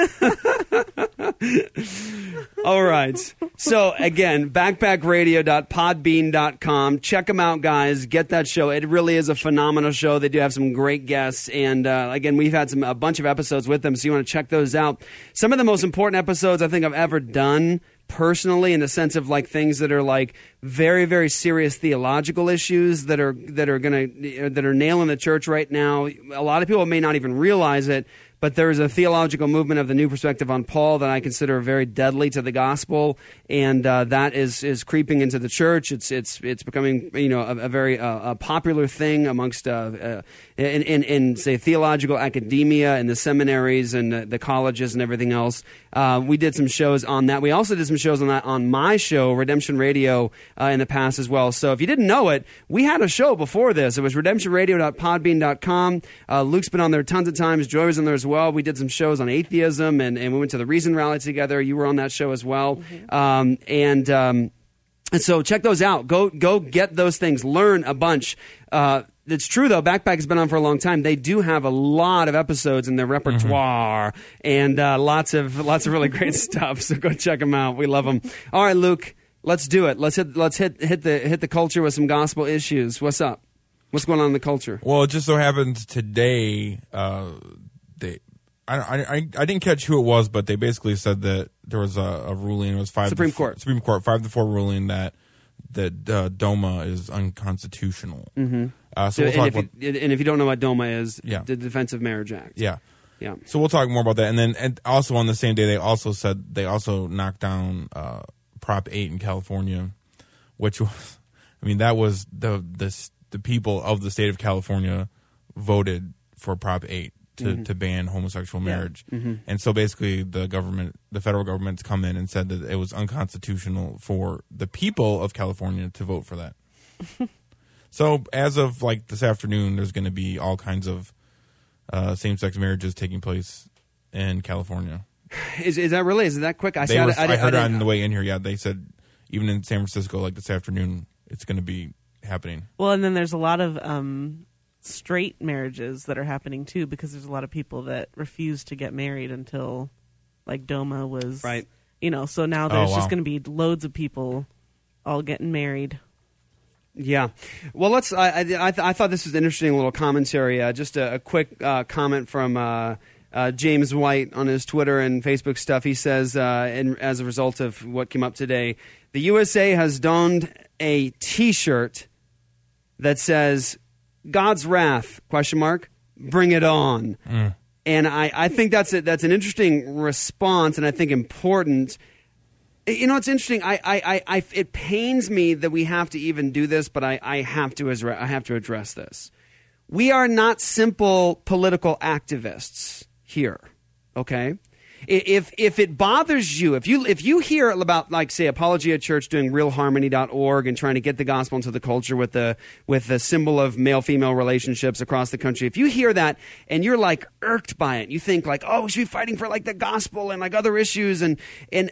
All right. So, again, backpack radio dot podbean dot com. Check them out, guys. Get that show. It really is a phenomenal show. They do have some great guests. And, uh, again, we've had some a bunch of episodes with them, so you want to check those out. Some of the most important episodes I think I've ever done personally, in the sense of like things that are like very, very serious theological issues that are that are gonna that are nailing the church right now. A lot of people may not even realize it, but there is a theological movement of the new perspective on Paul that I consider very deadly to the gospel, and uh, that is is creeping into the church. It's it's it's becoming, you know, a, a very uh, a popular thing amongst uh, uh, in, in in say theological academia and the seminaries and the, the colleges and everything else. Uh, we did some shows on that. We also did some shows on that on my show, Redemption Radio, uh, in the past as well. So if you didn't know it, we had a show before this. It was redemption radio dot podbean dot com. Uh, Luke's been on there tons of times. Joy was on there as well. We did some shows on atheism, and, and we went to the Reason Rally together. You were on that show as well. Mm-hmm. Um, and um, and so check those out. Go go get those things. Learn a bunch. Uh, it's true, though. Backpack has been on for a long time. They do have a lot of episodes in their repertoire, mm-hmm. and uh, lots of lots of really great stuff. So go check them out. We love them. All right, Luke, let's do it. Let's hit let's hit hit the hit the culture with some gospel issues. What's up? What's going on in the culture? Well, it just so happens today, uh, they. I, I I didn't catch who it was, but they basically said that there was a, a ruling. It was five Supreme to, Court. Supreme Court five to four ruling that that uh, DOMA is unconstitutional. Mm-hmm. Uh, so So, we'll and, talk if about you, and if you don't know what DOMA is, Yeah. the Defensive Marriage Act. yeah Yeah. So we'll talk more about that, and then and also on the same day they also said they also knocked down uh, Prop eight in California, which was, I mean, that was the the the people of the state of California voted for Prop eight. To, Mhm. to ban homosexual Yeah. marriage. Mhm. And so basically the government, the federal government's come in and said that it was unconstitutional for the people of California to vote for that. So as of like this afternoon, there's going to be all kinds of uh, same-sex marriages taking place in California. Is is that really? Is it that quick? I, They see, I, were- I, I heard I on the way in here, yeah, they said even in San Francisco, like this afternoon, it's going to be happening. Well, and then there's a lot of um, straight marriages that are happening too, because there's a lot of people that refuse to get married until like DOMA was right. You know, so now there's Oh, wow. just going to be loads of people all getting married. Yeah. Well, let's. I I, I, th- I thought this was an interesting little commentary. Uh, just a, a quick uh, comment from uh, uh, James White on his Twitter and Facebook stuff. He says, uh, in, as a result of what came up today, the U S A has donned a T-shirt that says "God's wrath?" question mark bring it on. Mm. And I, I think that's a, that's an interesting response, and I think important. You know, it's interesting. I, I, I, I, it pains me that we have to even do this, but I, I have to I have to address this. We are not simple political activists here, okay? If if it bothers you, if you if you hear about, like, say, Apologia Church doing real harmony dot org and trying to get the gospel into the culture with the with the symbol of male-female relationships across the country, if you hear that and you're like irked by it, you think like, oh, we should be fighting for like the gospel and like other issues, and and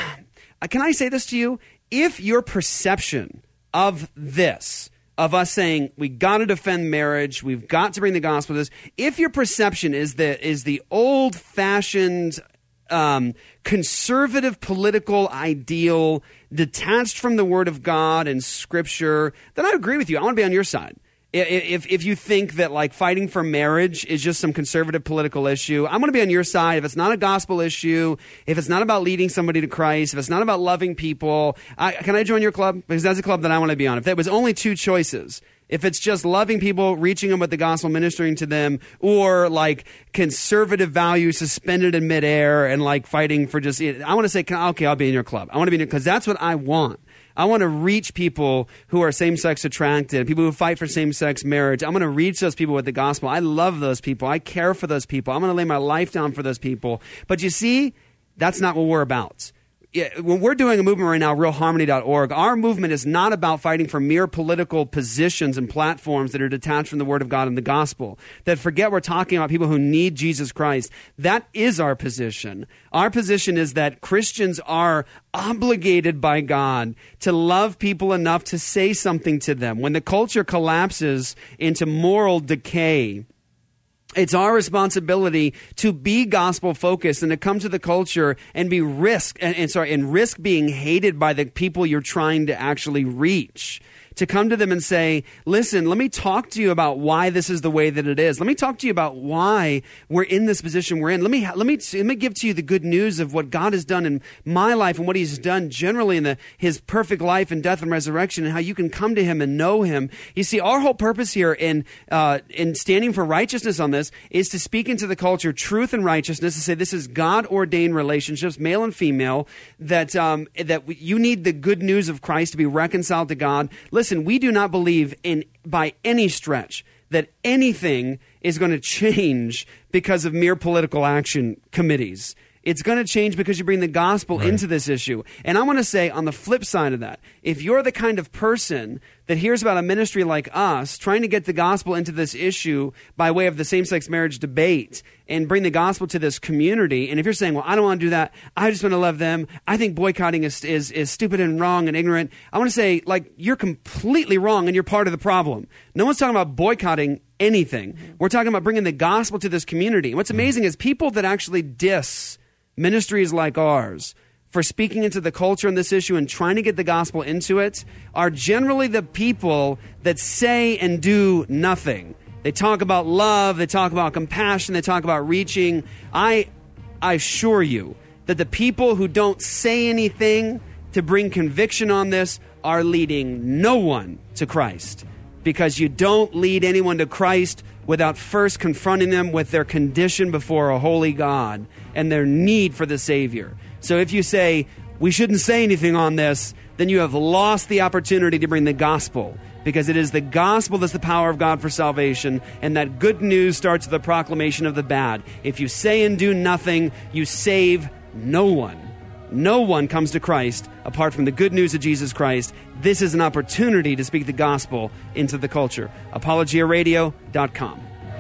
can I say this to you? If your perception of this, of us saying we got to defend marriage, we've got to bring the gospel to this, if your perception is the is the old-fashioned um, conservative political ideal detached from the Word of God and Scripture, then I agree with you. I want to be on your side. If if you think that like fighting for marriage is just some conservative political issue, I'm going to be on your side. If it's not a gospel issue, if it's not about leading somebody to Christ, if it's not about loving people, I, can I join your club? Because that's a club that I want to be on. If there was only two choices, if it's just loving people, reaching them with the gospel, ministering to them, or like conservative values suspended in midair and like fighting for just, I want to say, okay, I'll be in your club. I want to be in your, because that's what I want. I want to reach people who are same-sex attracted, people who fight for same-sex marriage. I'm going to reach those people with the gospel. I love those people. I care for those people. I'm going to lay my life down for those people. But you see, that's not what we're about. When we're doing a movement right now, real harmony dot org, our movement is not about fighting for mere political positions and platforms that are detached from the Word of God and the gospel, that forget we're talking about people who need Jesus Christ. That is our position. Our position is that Christians are obligated by God to love people enough to say something to them. When the culture collapses into moral decay, it's our responsibility to be gospel focused and to come to the culture and be risk and, and sorry and risk being hated by the people you're trying to actually reach. To come to them and say, listen, let me talk to you about why this is the way that it is. Let me talk to you about why we're in this position we're in. Let me let me let me give to you the good news of what God has done in my life and what He's done generally in the His perfect life and death and resurrection, and how you can come to Him and know Him. You see, our whole purpose here in uh, in standing for righteousness on this is to speak into the culture truth and righteousness, to say this is God ordained relationships, male and female, that um, that you need the good news of Christ to be reconciled to God. Listen, Listen, we do not believe in, by any stretch, that anything is going to change because of mere political action committees. It's going to change because you bring the gospel right into this issue. And I want to say, on the flip side of that, if you're the kind of person that hears about a ministry like us trying to get the gospel into this issue by way of the same-sex marriage debate and bring the gospel to this community, and if you're saying, well, I don't want to do that, I just want to love them, I think boycotting is, is, is stupid and wrong and ignorant, I want to say, like, you're completely wrong and you're part of the problem. No one's talking about boycotting anything. We're talking about bringing the gospel to this community. And what's amazing is people that actually diss ministries like ours for speaking into the culture on this issue and trying to get the gospel into it are generally the people that say and do nothing. They talk about love, they talk about compassion, they talk about reaching. I, I assure you that the people who don't say anything to bring conviction on this are leading no one to Christ, because you don't lead anyone to Christ without first confronting them with their condition before a holy God and their need for the Savior. So if you say, we shouldn't say anything on this, then you have lost the opportunity to bring the gospel, because it is the gospel that's the power of God for salvation, and that good news starts with the proclamation of the bad. If you say and do nothing, you save no one. No one comes to Christ apart from the good news of Jesus Christ. This is an opportunity to speak the gospel into the culture. apologia radio dot com.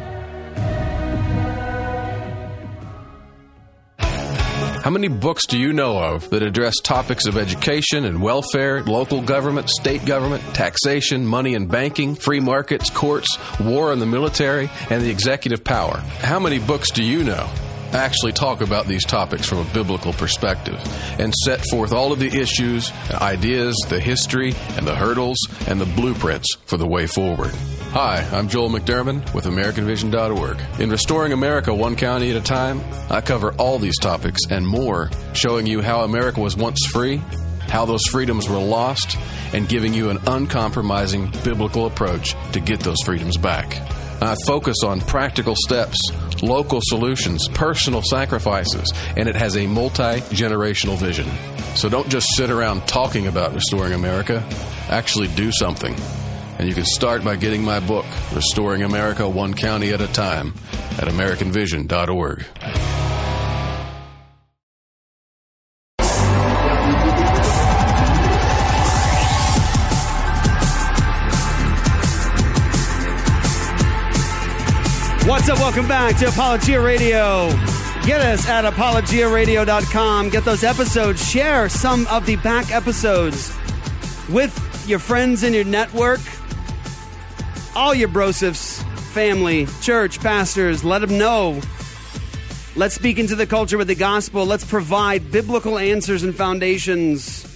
How many books do you know of that address topics of education and welfare, local government, state government, taxation, money and banking, free markets, courts, war and the military, and the executive power? How many books do you know actually talk about these topics from a biblical perspective and set forth all of the issues, ideas, the history, and the hurdles, and the blueprints for the way forward? Hi, I'm Joel McDermott with American Vision dot org. In Restoring America One County at a Time, I cover all these topics and more, showing you how America was once free, how those freedoms were lost, and giving you an uncompromising biblical approach to get those freedoms back. I focus on practical steps, local solutions, personal sacrifices, and it has a multi-generational vision. So don't just sit around talking about restoring America. Actually do something. And you can start by getting my book, Restoring America One County at a Time, at American Vision dot org. What's up? Welcome back to Apologia Radio. Get us at apologia radio dot com. Get those episodes. Share some of the back episodes with your friends in your network. All your brosifs, family, church, pastors, let them know. Let's speak into the culture with the gospel. Let's provide biblical answers and foundations.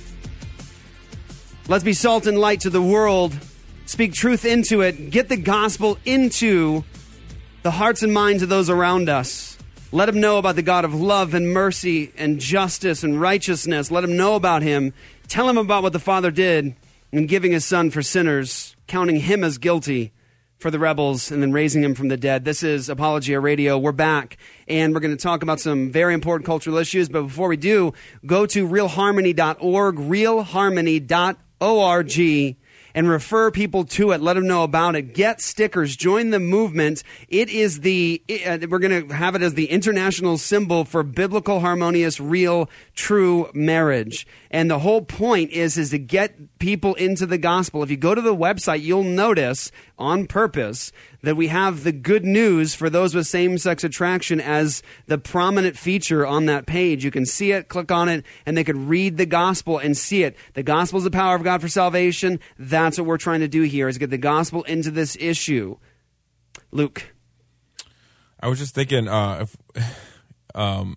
Let's be salt and light to the world. Speak truth into it. Get the gospel into the hearts and minds of those around us. Let them know about the God of love and mercy and justice and righteousness. Let them know about him. Tell them about what the Father did in giving his son for sinners, counting him as guilty for the rebels, and then raising him from the dead. This is Apologia Radio. We're back, and we're going to talk about some very important cultural issues. But before we do, go to real harmony dot org, real harmony dot org, and refer people to it. Let them know about it. Get stickers. Join the movement. It is the, uh, we're going to have it as the international symbol for biblical, harmonious, real, true marriage. And the whole point is, is to get people into the gospel. If you go to the website, you'll notice on purpose that we have the good news for those with same-sex attraction as the prominent feature on that page. You can see it, click on it, and they can read the gospel and see it. The gospel is the power of God for salvation. That's what we're trying to do here, is get the gospel into this issue. Luke. I was just thinking uh, if um,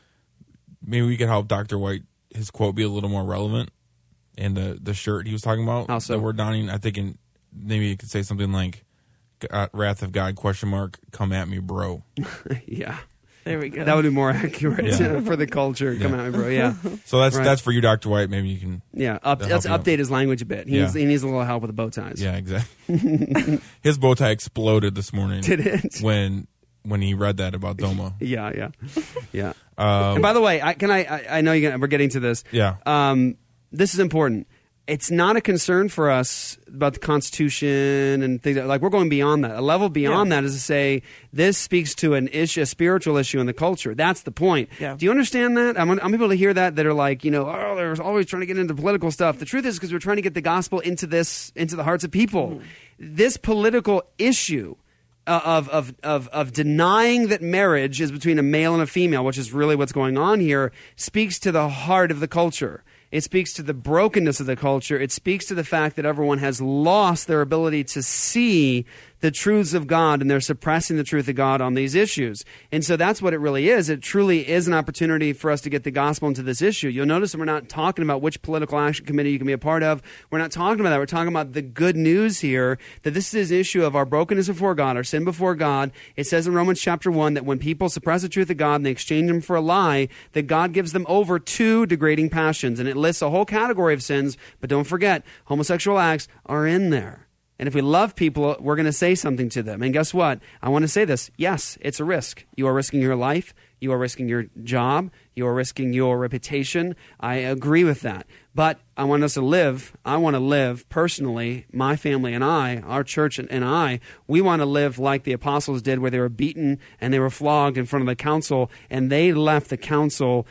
maybe we could help Doctor White, his quote, be a little more relevant. And the, the shirt he was talking about How so? that we're donning, I think in, maybe you could say something like, Uh, Wrath of God, question mark, come at me, bro. Yeah. There we go. That would be more accurate Yeah. for the culture. Come Yeah. at me, bro. Yeah. So that's Right. that's for you, Doctor White. Maybe you can. Yeah, up, that'll let's help you update his language a bit. He, Yeah. needs, he needs a little help with the bow ties. Yeah, exactly. His bow tie exploded this morning. Did it? When when he read that about Doma. Yeah, yeah, yeah. Um, and by the way, I, can I, I? I know you're gonna, we're getting to this. Yeah. Um, this is important. It's not a concern for us about the Constitution and things like, we're going beyond that. A level beyond Yeah. that is to say this speaks to an issue, a spiritual issue in the culture. That's the point. Yeah. Do you understand that? I'm, I'm able to hear that that are like, you know, oh, they're always trying to get into political stuff. The truth is, because we're trying to get the gospel into this, into the hearts of people. Mm. This political issue uh, of, of of of denying that marriage is between a male and a female, which is really what's going on here, speaks to the heart of the culture. It speaks to the brokenness of the culture. It speaks to the fact that everyone has lost their ability to see the truths of God, and they're suppressing the truth of God on these issues. And so that's what it really is. It truly is an opportunity for us to get the gospel into this issue. You'll notice that we're not talking about which political action committee you can be a part of. We're not talking about that. We're talking about the good news here, that this is an issue of our brokenness before God, our sin before God. It says in Romans chapter one that when people suppress the truth of God and they exchange them for a lie, that God gives them over to degrading passions. And it lists a whole category of sins, but don't forget, homosexual acts are in there. And if we love people, we're going to say something to them. And guess what? I want to say this. Yes, it's a risk. You are risking your life. You are risking your job. You are risking your reputation. I agree with that. But I want us to live. I want to live personally, my family and I, our church and I, we want to live like the apostles did, where they were beaten and they were flogged in front of the council, and they left the council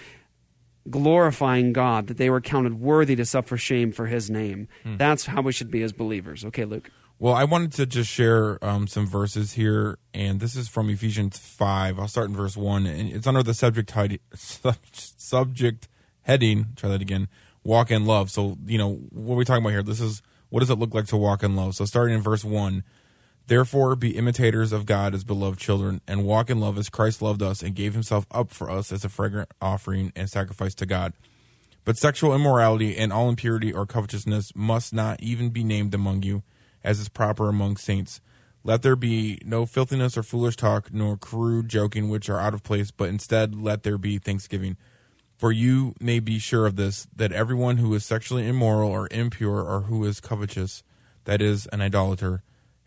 glorifying God, that they were counted worthy to suffer shame for his name. Hmm. That's how we should be as believers. Okay, Luke. Well, I wanted to just share um, some verses here, and this is from Ephesians five. I'll start in verse one, and it's under the subject heidi- sub- subject heading, try that again, walk in love. So, you know, what are we talking about here? This is, what does it look like to walk in love? So starting in verse one, therefore be imitators of God as beloved children, and walk in love as Christ loved us and gave himself up for us as a fragrant offering and sacrifice to God. But sexual immorality and all impurity or covetousness must not even be named among you, as is proper among saints. Let there be no filthiness or foolish talk, nor crude joking, which are out of place, but instead let there be thanksgiving. For you may be sure of this, that everyone who is sexually immoral or impure or who is covetous, that is, an idolater,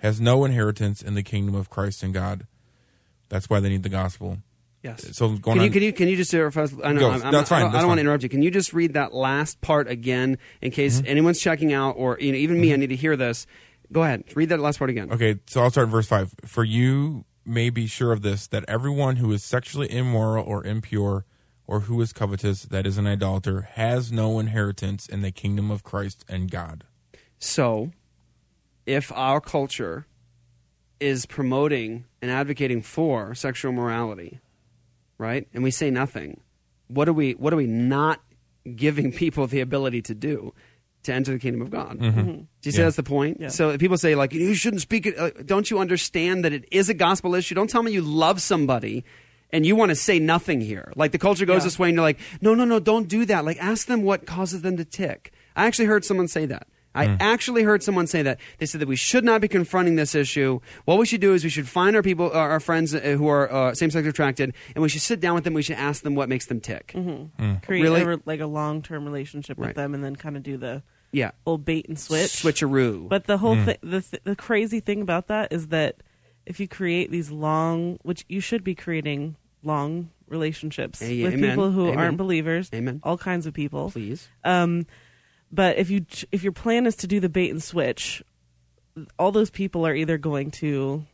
has no inheritance in the kingdom of Christ and God. That's why they need the gospel. Yes. So going can you on, can you can you just do it? For us? I know Go. I'm, I'm, That's fine. I don't, That's don't want fine. to interrupt you. Can you just read that last part again in case Mm-hmm. anyone's checking out, or you know, even me? I need to hear this. Go ahead. Read that last part again. Okay, so I'll start in verse five. For you may be sure of this, that everyone who is sexually immoral or impure, or who is covetous, that is an idolater, has no inheritance in the kingdom of Christ and God. So, if our culture is promoting and advocating for sexual morality, right, and we say nothing, what are we? What are we not giving people the ability to do to enter the kingdom of God? Mm-hmm. Mm-hmm. Do you see Yeah. that's the point? Yeah. So people say like you shouldn't speak it. Uh, don't you understand that it is a gospel issue? Don't tell me you love somebody and you want to say nothing here. Like the culture goes Yeah. this way and you're like, no, no, no, don't do that. Like ask them what causes them to tick. I actually heard someone say that. I Mm. actually heard someone say that. They said that we should not be confronting this issue. What we should do is we should find our people, our our friends uh, who are uh, same-sex attracted, and we should sit down with them. We should ask them what makes them tick. Mm-hmm. Create Really? a, re- like a long-term relationship with Right. them, and then kind of do the Yeah. old bait and switch, Switcheroo. But the whole Mm. thi- the th- the crazy thing about that is that if you create these long, which you should be creating long relationships Hey, with amen. people who Amen. aren't believers, Amen. all kinds of people, Please. Um, but if you if your plan is to do the bait and switch, all those people are either going to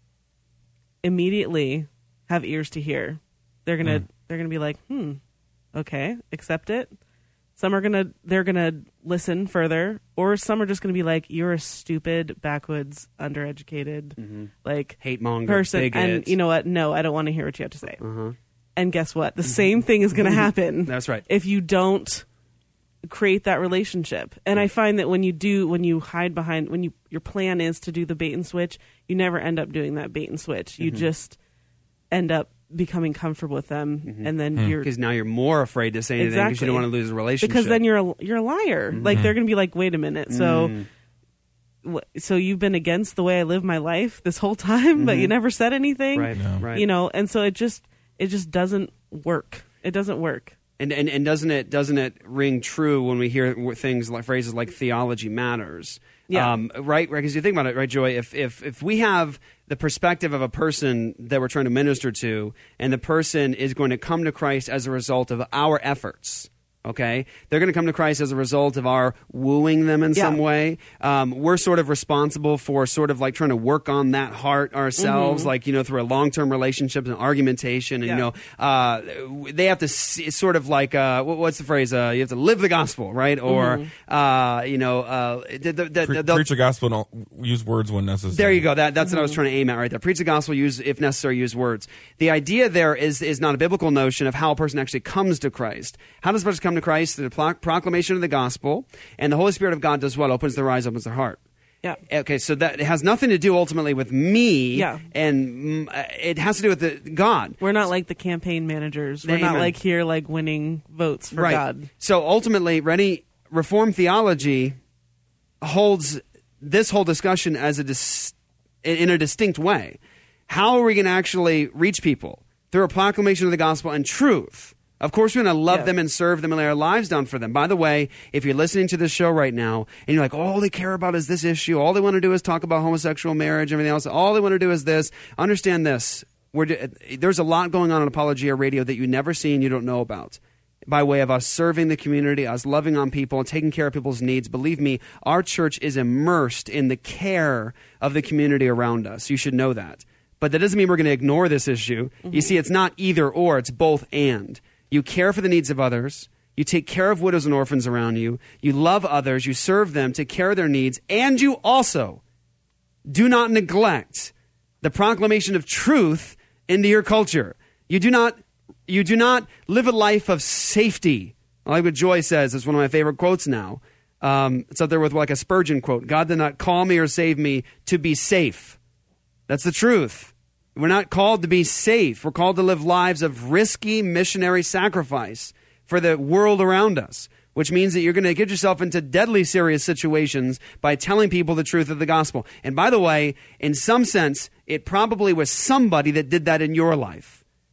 immediately have ears to hear. They're gonna Mm. they're gonna be like, hmm, okay, accept it. Some are gonna they're gonna listen further, or some are just gonna be like, you're a stupid, backwoods, undereducated, like Hate monger, person, bigot. and you know what? No, I don't want to hear what you have to say. Uh-huh. And guess what? The same thing is gonna happen. That's right. If you don't create that relationship. And I find that when you do, when you hide behind, when you your plan is to do the bait and switch, you never end up doing that bait and switch. You Mhm. just end up becoming comfortable with them, and then you're Because now you're more afraid to say anything because Exactly. you don't want to lose a relationship. because then you're a, you're a liar. Like they're going to be like, wait a minute, so. Mm. wh- So you've been against the way I live my life this whole time, but you Mhm. never said anything, Right, No. right. You know, and so it just it just doesn't work. It doesn't work. And, and and doesn't it doesn't it ring true when we hear w- things like phrases like theology matters? Yeah. Um, right, right. Because you think about it, right, Joy. If if if we have the perspective of a person that we're trying to minister to, and the person is going to come to Christ as a result of our efforts. Okay, they're going to come to Christ as a result of our wooing them in Yeah. some way. Um, we're sort of responsible for sort of like trying to work on that heart ourselves, Mhm. like you know, through a long-term relationships and argumentation, and Yeah. you know, uh, they have to see, sort of like uh, what, what's the phrase? Uh, you have to live the gospel, right? Or Mhm. uh, you know, uh, the, the, the, Pre- they'll- preach the gospel and all- use words when necessary. there you go. That, that's what I was Mhm. trying to aim at right there. Preach the gospel, use if necessary, use words. The idea there is is not a biblical notion of how a person actually comes to Christ. How does a person come to Christ? Through the pro- proclamation of the gospel, and the Holy Spirit of God does what? Opens their eyes, opens their heart. Yeah. Okay, so that it has nothing to do ultimately with me. Yeah. And mm, uh, it has to do with the God. We're not like the campaign managers. We're not Amen. like here, like winning votes for right. God. So ultimately, ready Reformed theology holds this whole discussion as a dis- in in a distinct way. How are we going to actually reach people? Through a proclamation of the gospel and truth. Of course, we're going to love Yeah. them and serve them and lay our lives down for them. By the way, if you're listening to this show right now and you're like, all they care about is this issue, all they want to do is talk about homosexual marriage, everything else, all they want to do is this, understand this. We're, there's a lot going on on Apologia Radio that you never see and you don't know about. By way of us serving the community, us loving on people, and taking care of people's needs. Believe me, our church is immersed in the care of the community around us. You should know that. But that doesn't mean we're going to ignore this issue. Mm-hmm. You see, it's not either or, it's both and. You care for the needs of others. You take care of widows and orphans around you. You love others. You serve them, take care of their needs. And you also do not neglect the proclamation of truth into your culture. You do not, you do not live a life of safety. I like what Joy says. It's one of my favorite quotes now. Um, it's up there with like a Spurgeon quote. God did not call me or save me to be safe. That's the truth. We're not called to be safe. We're called to live lives of risky missionary sacrifice for the world around us, which means that you're going to get yourself into deadly serious situations by telling people the truth of the gospel. And by the way, in some sense, it probably was somebody that did that in your life.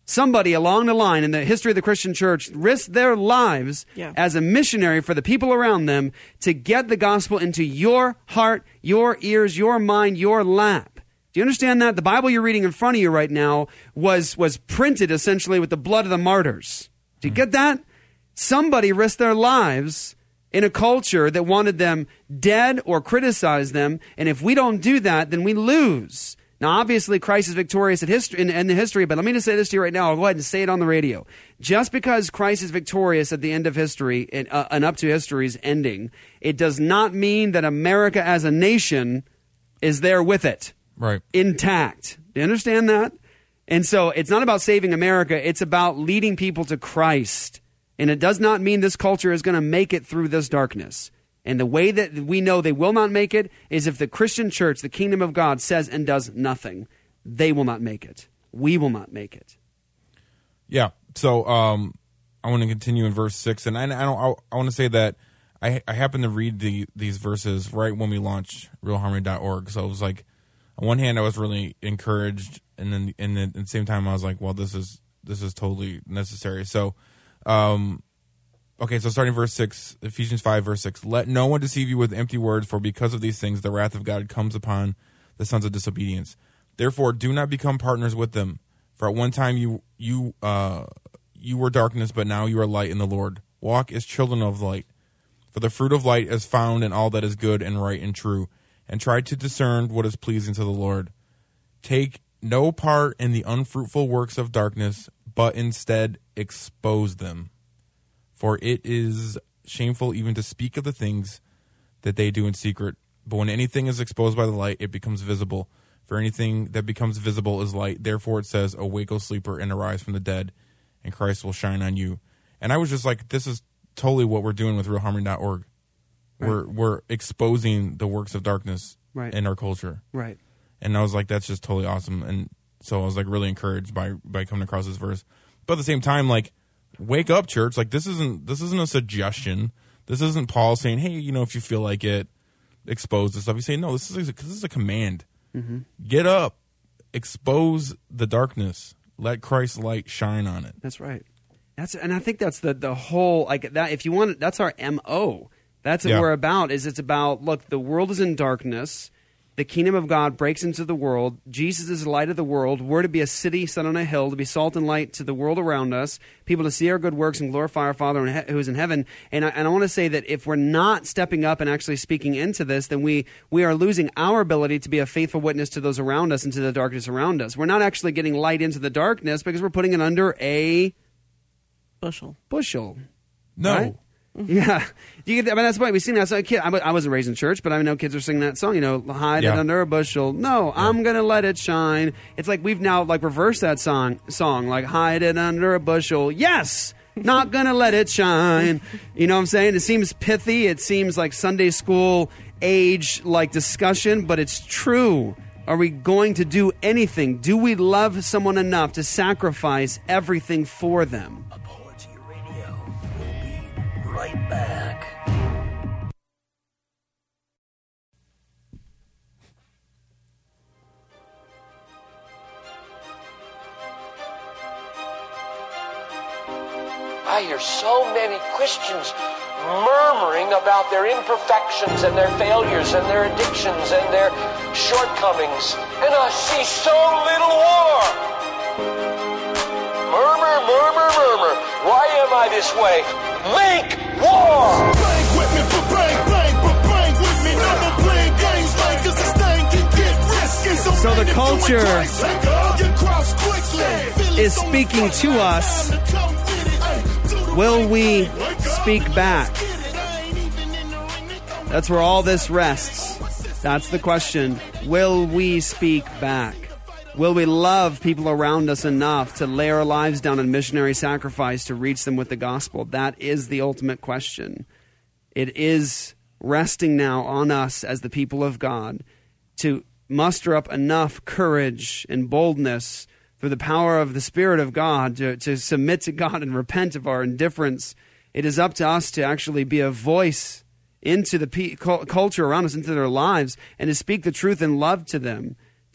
somebody along the line in the history of the Christian church risked their lives Yeah. as a missionary for the people around them to get the gospel into your heart, your ears, your mind, your lap. Do you understand that? The Bible you're reading in front of you right now was, was printed essentially with the blood of the martyrs. Do you get that? Somebody risked their lives in a culture that wanted them dead or criticized them, and if we don't do that, then we lose. Now, obviously, Christ is victorious at history, in, in the history, but let me just say this to you right now. I'll go ahead and say it on the radio. Just because Christ is victorious at the end of history and, uh, and up to history's ending, it does not mean that America as a nation is there with it. Right. Intact. Do you understand that? And so it's not about saving America. It's about leading people to Christ. And it does not mean this culture is going to make it through this darkness. And the way that we know they will not make it is if the Christian church, the kingdom of God, says and does nothing. They will not make it. We will not make it. Yeah. So um, I want to continue in verse six, and I, I don't. I, I want to say that I, I happened to read the these verses right when we launched real harmony dot org. So it was like, on one hand, I was really encouraged, and then and then at the same time, I was like, well, this is this is totally necessary. So. Um, Okay, so starting verse six, Ephesians five, verse six. Let no one deceive you with empty words, for because of these things the wrath of God comes upon the sons of disobedience. Therefore, do not become partners with them. For at one time you you uh, you were darkness, but now you are light in the Lord. Walk as children of light. For the fruit of light is found in all that is good and right and true, and try to discern what is pleasing to the Lord. Take no part in the unfruitful works of darkness, but instead expose them. For it is shameful even to speak of the things that they do in secret. But when anything is exposed by the light, it becomes visible. For anything that becomes visible is light. Therefore it says, awake, O sleeper, and arise from the dead, and Christ will shine on you. And I was just like, this is totally what we're doing with real harmony dot org. Right. We're we're exposing the works of darkness right. in our culture. Right. And I was like, that's just totally awesome. And so I was like really encouraged by by coming across this verse. But at the same time, like, wake up, church. Like, this isn't this isn't a suggestion. This isn't Paul saying, hey, you know, if you feel like it, expose this stuff. He's saying, no, this is a, this is a command. Mm-hmm. Get up. Expose the darkness. Let Christ's light shine on it. That's right. That's and I think that's the the whole, like, that. If you want, that's our M O. That's what Yeah. we're about, is it's about, look, the world is in darkness. The kingdom of God breaks into the world. Jesus is the light of the world. We're to be a city set on a hill, to be salt and light to the world around us, people to see our good works and glorify our Father in he- who is in heaven. And I, and I want to say that if we're not stepping up and actually speaking into this, then we, we are losing our ability to be a faithful witness to those around us and to the darkness around us. We're not actually getting light into the darkness because we're putting it under a bushel. Bushel. No. Right? Yeah, do you get that? I mean, that's why we sing that song. Kid, I, I wasn't raised in church, but I know kids are singing that song. You know, hide Yeah. it under a bushel. No, I'm gonna let it shine. It's like we've now like reversed that song. Song like hide it under a bushel. Yes, not gonna let it shine. You know what I'm saying? It seems pithy. It seems like Sunday school age like discussion, but it's true. Are we going to do anything? Do we love someone enough to sacrifice everything for them? Right back. I hear so many Christians murmuring about their imperfections and their failures and their addictions and their shortcomings. And I see so little war. Murmur, murmur, murmur. Why am I this way? Make war! Bang with me for bang, bang, but bang with me. No more playing games, man, cause this thing can get risky. So the culture is speaking to us. Will we speak back? That's where all this rests. That's the question. Will we speak back? Will we love people around us enough to lay our lives down in missionary sacrifice to reach them with the gospel? That is the ultimate question. It is resting now on us as the people of God to muster up enough courage and boldness through the power of the Spirit of God to, to submit to God and repent of our indifference. It is up to us to actually be a voice into the pe- culture around us, into their lives, and to speak the truth in love to them,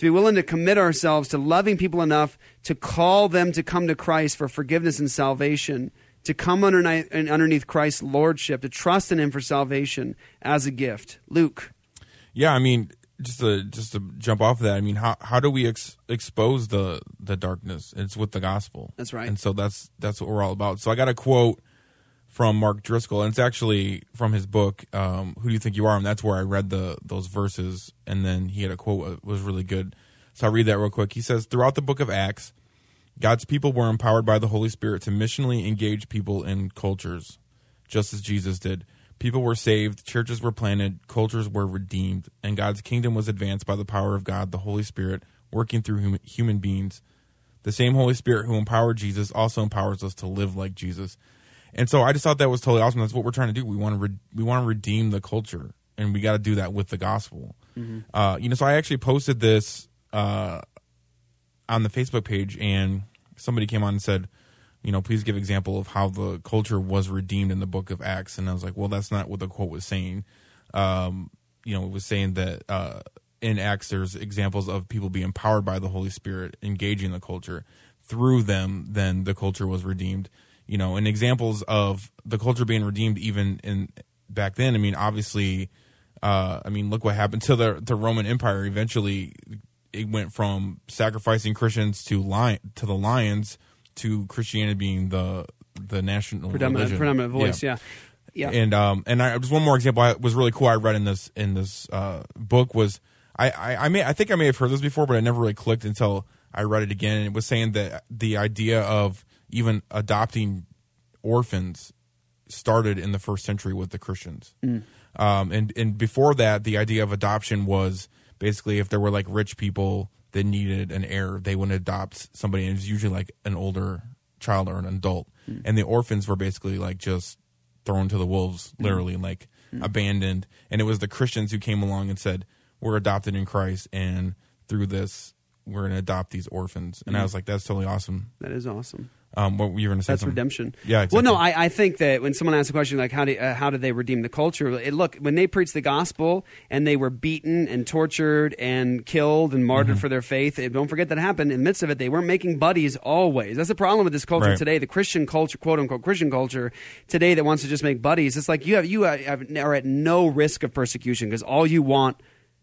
to be willing to commit ourselves to loving people enough to call them to come to Christ for forgiveness and salvation, to come underneath, underneath Christ's lordship, to trust in him for salvation as a gift. Luke. Yeah, I mean, just to just to jump off of that, I mean, how how do we ex- expose the the darkness? It's with the gospel. That's right. And so that's that's what we're all about. So I got a quote from Mark Driscoll, and it's actually from his book, um, Who Do You Think You Are? And that's where I read the those verses, and then he had a quote that was really good. So I'll read that real quick. He says, throughout the book of Acts, God's people were empowered by the Holy Spirit to missionally engage people in cultures, just as Jesus did. People were saved, churches were planted, cultures were redeemed, and God's kingdom was advanced by the power of God, the Holy Spirit, working through hum- human beings. The same Holy Spirit who empowered Jesus also empowers us to live like Jesus. And so I just thought that was totally awesome. That's what we're trying to do. We want to re- we want to redeem the culture, and we got to do that with the gospel. Mm-hmm. Uh, you know, so I actually posted this uh, on the Facebook page, and somebody came on and said, you know, please give example of how the culture was redeemed in the book of Acts. And I was like, well, that's not what the quote was saying. Um, you know, it was saying that uh, in Acts there's examples of people being empowered by the Holy Spirit, engaging the culture. Through them, then the culture was redeemed. You know, and examples of the culture being redeemed even in back then. I mean, obviously, uh, I mean, look what happened to the the Roman Empire. Eventually, it went from sacrificing Christians to lion to the lions to Christianity being the the national predominant, religion. predominant voice. Yeah, yeah. yeah. And um, and I just one more example I, was really cool. I read in this in this uh, book was I, I I may I think I may have heard this before, but I never really clicked until I read it again. And it was saying that the idea of even adopting orphans started in the first century with the Christians. Mm. Um, and, and before that, the idea of adoption was basically if there were like rich people that needed an heir, they would adopt somebody, and it was usually like an older child or an adult. Mm. And the orphans were basically like just thrown to the wolves, literally, mm. like mm. abandoned. And it was the Christians who came along and said, we're adopted in Christ, and through this, we're going to adopt these orphans. And mm. I was like, that's totally awesome. That is awesome. Um, what were you going to say? That's something? redemption. Yeah, exactly. Well, no, I, I think that when someone asks a question like, how do, uh, how did they redeem the culture? It, look, when they preached the gospel and they were beaten and tortured and killed and martyred Mm-hmm. for their faith, it, don't forget that happened. In the midst of it, they weren't making buddies always. That's the problem with this culture Right. today, the Christian culture, quote-unquote Christian culture today that wants to just make buddies. It's like you, have, you have, are at no risk of persecution because all you want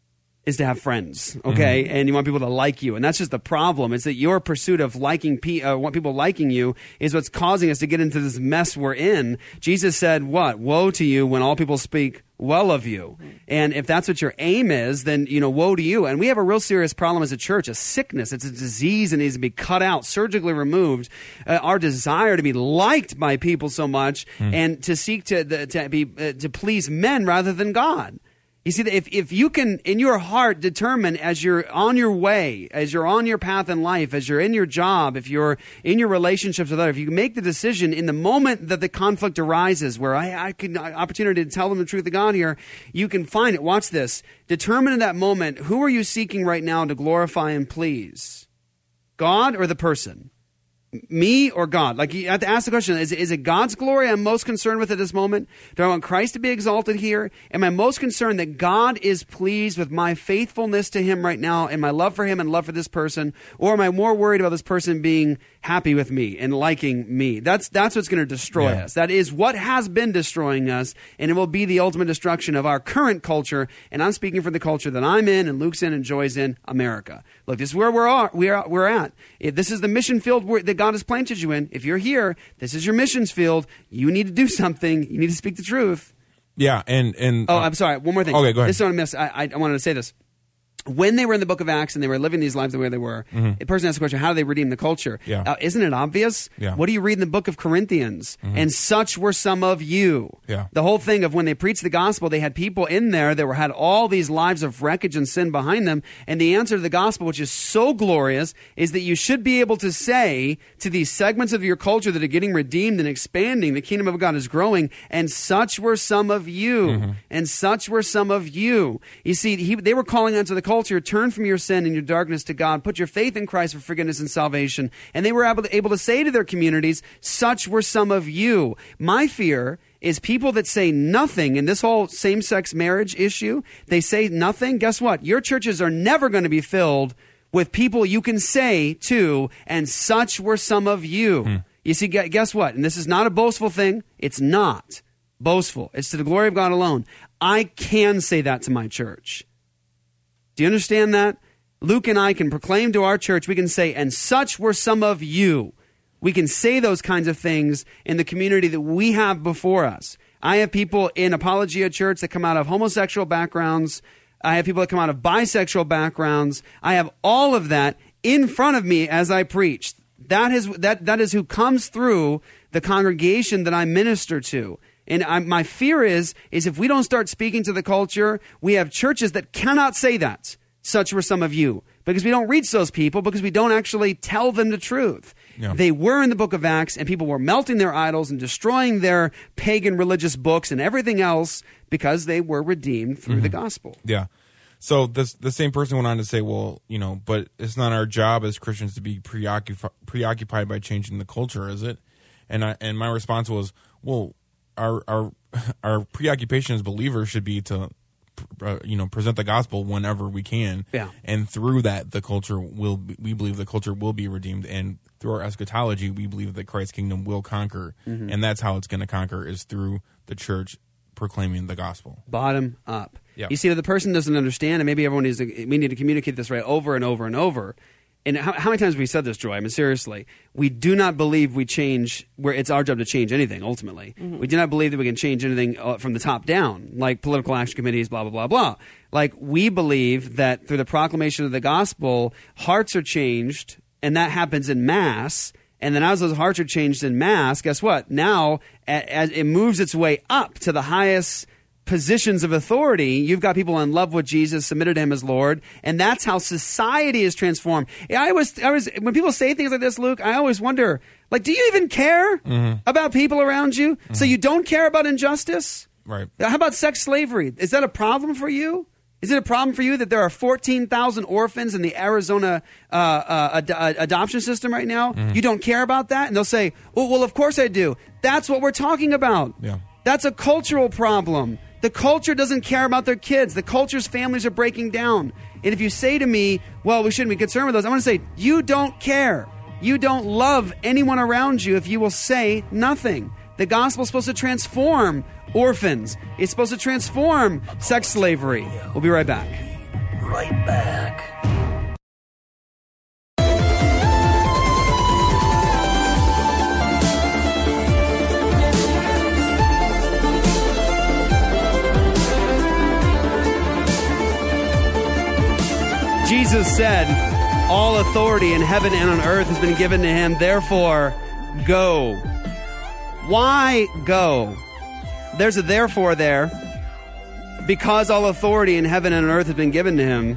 is to have friends, okay? Mm-hmm. And you want people to like you. And that's just the problem. It's that your pursuit of liking pe- uh, want people liking you is what's causing us to get into this mess we're in. Jesus said, what? Woe to you when all people speak well of you. And if that's what your aim is, then, you know, woe to you. And we have a real serious problem as a church, a sickness. It's a disease that needs to be cut out, surgically removed. Uh, our desire to be liked by people so much Mm. and to seek to, the, to, be, uh, to please men rather than God. You see, if, if you can, in your heart, determine as you're on your way, as you're on your path in life, as you're in your job, if you're in your relationships with others, if you make the decision in the moment that the conflict arises, where I, I can opportunity to tell them the truth of God here, you can find it. Watch this. Determine in that moment, who are you seeking right now to glorify and please? God or the person? Me or God? Like, you have to ask the question, is, is it God's glory I'm most concerned with at this moment? Do I want Christ to be exalted here? Am I most concerned that God is pleased with my faithfulness to him right now and my love for him and love for this person? Or am I more worried about this person being happy with me and liking me? That's that's what's going to destroy Yeah. us. That is what has been destroying us, and it will be the ultimate destruction of our current culture. And I'm speaking for the culture that I'm in and Luke's in and Joy's in, America. Look, this is where we're, are, we are, we're at. If this is the mission field where, that God has planted you in. If you're here, this is your missions field. You need to do something. You need to speak the truth. Yeah, and and Oh, uh, I'm sorry. One more thing. Okay, go ahead. This is what I missed. I, I, I wanted to say this. When they were in the book of Acts and they were living these lives the way they were, Mhm. a person asked the question, how do they redeem the culture? Yeah. Uh, isn't it obvious? Yeah. What do you read in the book of Corinthians? Mhm. And such were some of you. Yeah. The whole thing of when they preached the gospel, they had people in there that were, had all these lives of wreckage and sin behind them. And the answer to the gospel, which is so glorious, is that you should be able to say to these segments of your culture that are getting redeemed and expanding, the kingdom of God is growing, and such were some of you. Mhm. And such were some of you. You see, he, they were calling onto the culture, turn from your sin and your darkness to God, put your faith in Christ for forgiveness and salvation. And they were able to, able to say to their communities, such were some of you. My fear is people that say nothing in this whole same-sex marriage issue. They say nothing. Guess what? Your churches are never going to be filled with people you can say to, and such were some of you. Hmm. You see, guess what? And this is not a boastful thing. It's not boastful. It's to the glory of God alone. I can say that to my church. Do you understand that? Luke and I can proclaim to our church, we can say, and such were some of you. We can say those kinds of things in the community that we have before us. I have people in Apologia Church that come out of homosexual backgrounds. I have people that come out of bisexual backgrounds. I have all of that in front of me as I preach. That is, that, that is who comes through the congregation that I minister to. And I, my fear is, is if we don't start speaking to the culture, we have churches that cannot say that. Such were some of you. Because we don't reach those people, because we don't actually tell them the truth. Yeah. They were in the book of Acts, and people were melting their idols and destroying their pagan religious books and everything else because they were redeemed through mm-hmm. the gospel. Yeah. So this, the same person went on to say, well, you know, but it's not our job as Christians to be preoccupied, preoccupied by changing the culture, is it? And I, and my response was, well, our our our preoccupation as believers should be to, uh, you know, present the gospel whenever we can. Yeah. And through that, the culture will be, we believe the culture will be redeemed. And through our eschatology, we believe that Christ's kingdom will conquer. Mm-hmm. And that's how it's going to conquer, is through the church proclaiming the gospel. Bottom up. Yep. You see, that the person doesn't understand, and maybe everyone needs to, we need to communicate this right over and over and over. And how, how many times have we said this, Joy? I mean, seriously, we do not believe we change, where it's our job to change anything, ultimately. Mm-hmm. We do not believe that we can change anything uh, from the top down, like political action committees, blah, blah, blah, blah. Like, we believe that through the proclamation of the gospel, hearts are changed, and that happens in mass. And then as those hearts are changed in mass, guess what? Now, as it moves its way up to the highest positions of authority, you've got people in love with Jesus, submitted to him as Lord, and that's how society is transformed. I always, I was, when people say things like this, Luke, I always wonder, like, do you even care mm-hmm. about people around you? Mm-hmm. So you don't care about injustice? Right. How about sex slavery? Is that a problem for you? Is it a problem for you that there are fourteen thousand orphans in the Arizona uh, uh, ad- uh, adoption system right now? Mm-hmm. You don't care about that? And they'll say, well, well, of course I do. That's what we're talking about. Yeah. That's a cultural problem. The culture doesn't care about their kids. The culture's families are breaking down. And if you say to me, well, we shouldn't be concerned with those, I'm going to say, you don't care. You don't love anyone around you if you will say nothing. The gospel is supposed to transform orphans. It's supposed to transform sex slavery. We'll be right back. Right back. Jesus said, all authority in heaven and on earth has been given to him. Therefore, go. Why go? There's a therefore there. Because all authority in heaven and on earth has been given to him.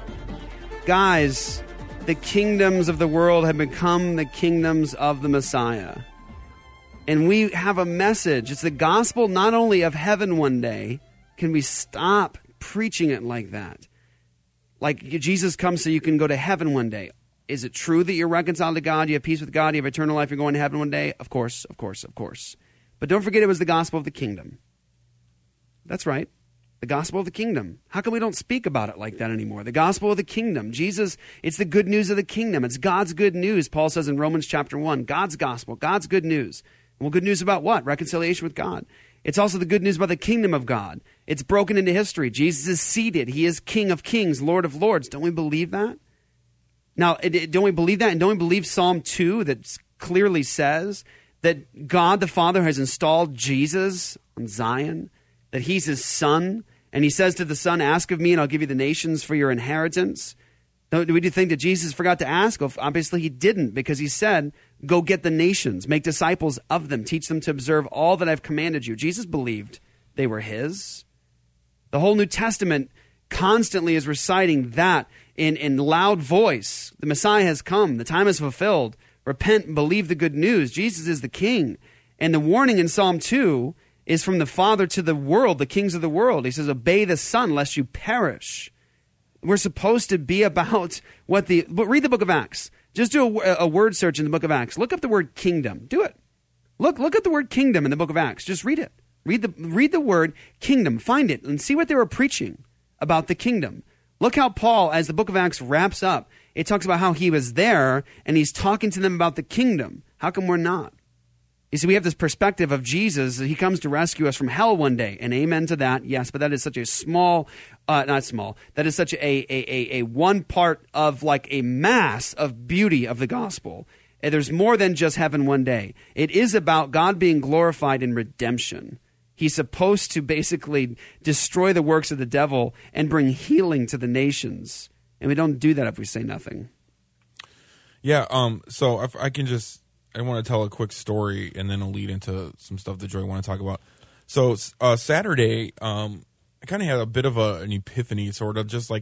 Guys, the kingdoms of the world have become the kingdoms of the Messiah. And we have a message. It's the gospel not only of heaven one day. Can we stop preaching it like that? Like Jesus comes so you can go to heaven one day. Is it true that you're reconciled to God, you have peace with God, you have eternal life, you're going to heaven one day? Of course, of course, of course. But don't forget it was the gospel of the kingdom. That's right. The gospel of the kingdom. How come we don't speak about it like that anymore? The gospel of the kingdom. Jesus, it's the good news of the kingdom. It's God's good news, Paul says in Romans chapter one. God's gospel, God's good news. Well, good news about what? Reconciliation with God. It's also the good news about the kingdom of God. It's broken into history. Jesus is seated. He is King of kings, Lord of lords. Don't we believe that? Now, don't we believe that? And don't we believe Psalm two that clearly says that God the Father has installed Jesus on Zion, that he's his son, and he says to the son, ask of me and I'll give you the nations for your inheritance? Do we think that Jesus forgot to ask? Well, obviously he didn't, because he said, go get the nations, make disciples of them, teach them to observe all that I've commanded you. Jesus believed they were his. The whole New Testament constantly is reciting that in, in loud voice. The Messiah has come. The time is fulfilled. Repent and believe the good news. Jesus is the king. And the warning in Psalm two is from the Father to the world, the kings of the world. He says, obey the Son lest you perish. We're supposed to be about what the... But read the book of Acts. Just do a, a word search in the book of Acts. Look up the word kingdom. Do it. Look, look at the word kingdom in the book of Acts. Just read it. Read the read the word kingdom. Find it and see what they were preaching about the kingdom. Look how Paul, as the book of Acts wraps up, it talks about how he was there and he's talking to them about the kingdom. How come we're not? You see, we have this perspective of Jesus. He comes to rescue us from hell one day. And amen to that, yes. But that is such a small, uh, not small, that is such a, a, a, a one part of like a mass of beauty of the gospel. And there's more than just heaven one day. It is about God being glorified in redemption. He's supposed to basically destroy the works of the devil and bring healing to the nations. And we don't do that if we say nothing. Yeah, um, so if I can just, I want to tell a quick story and then I'll lead into some stuff that Joy want to talk about. So uh, Saturday, um, I kind of had a bit of a, an epiphany, sort of, just like,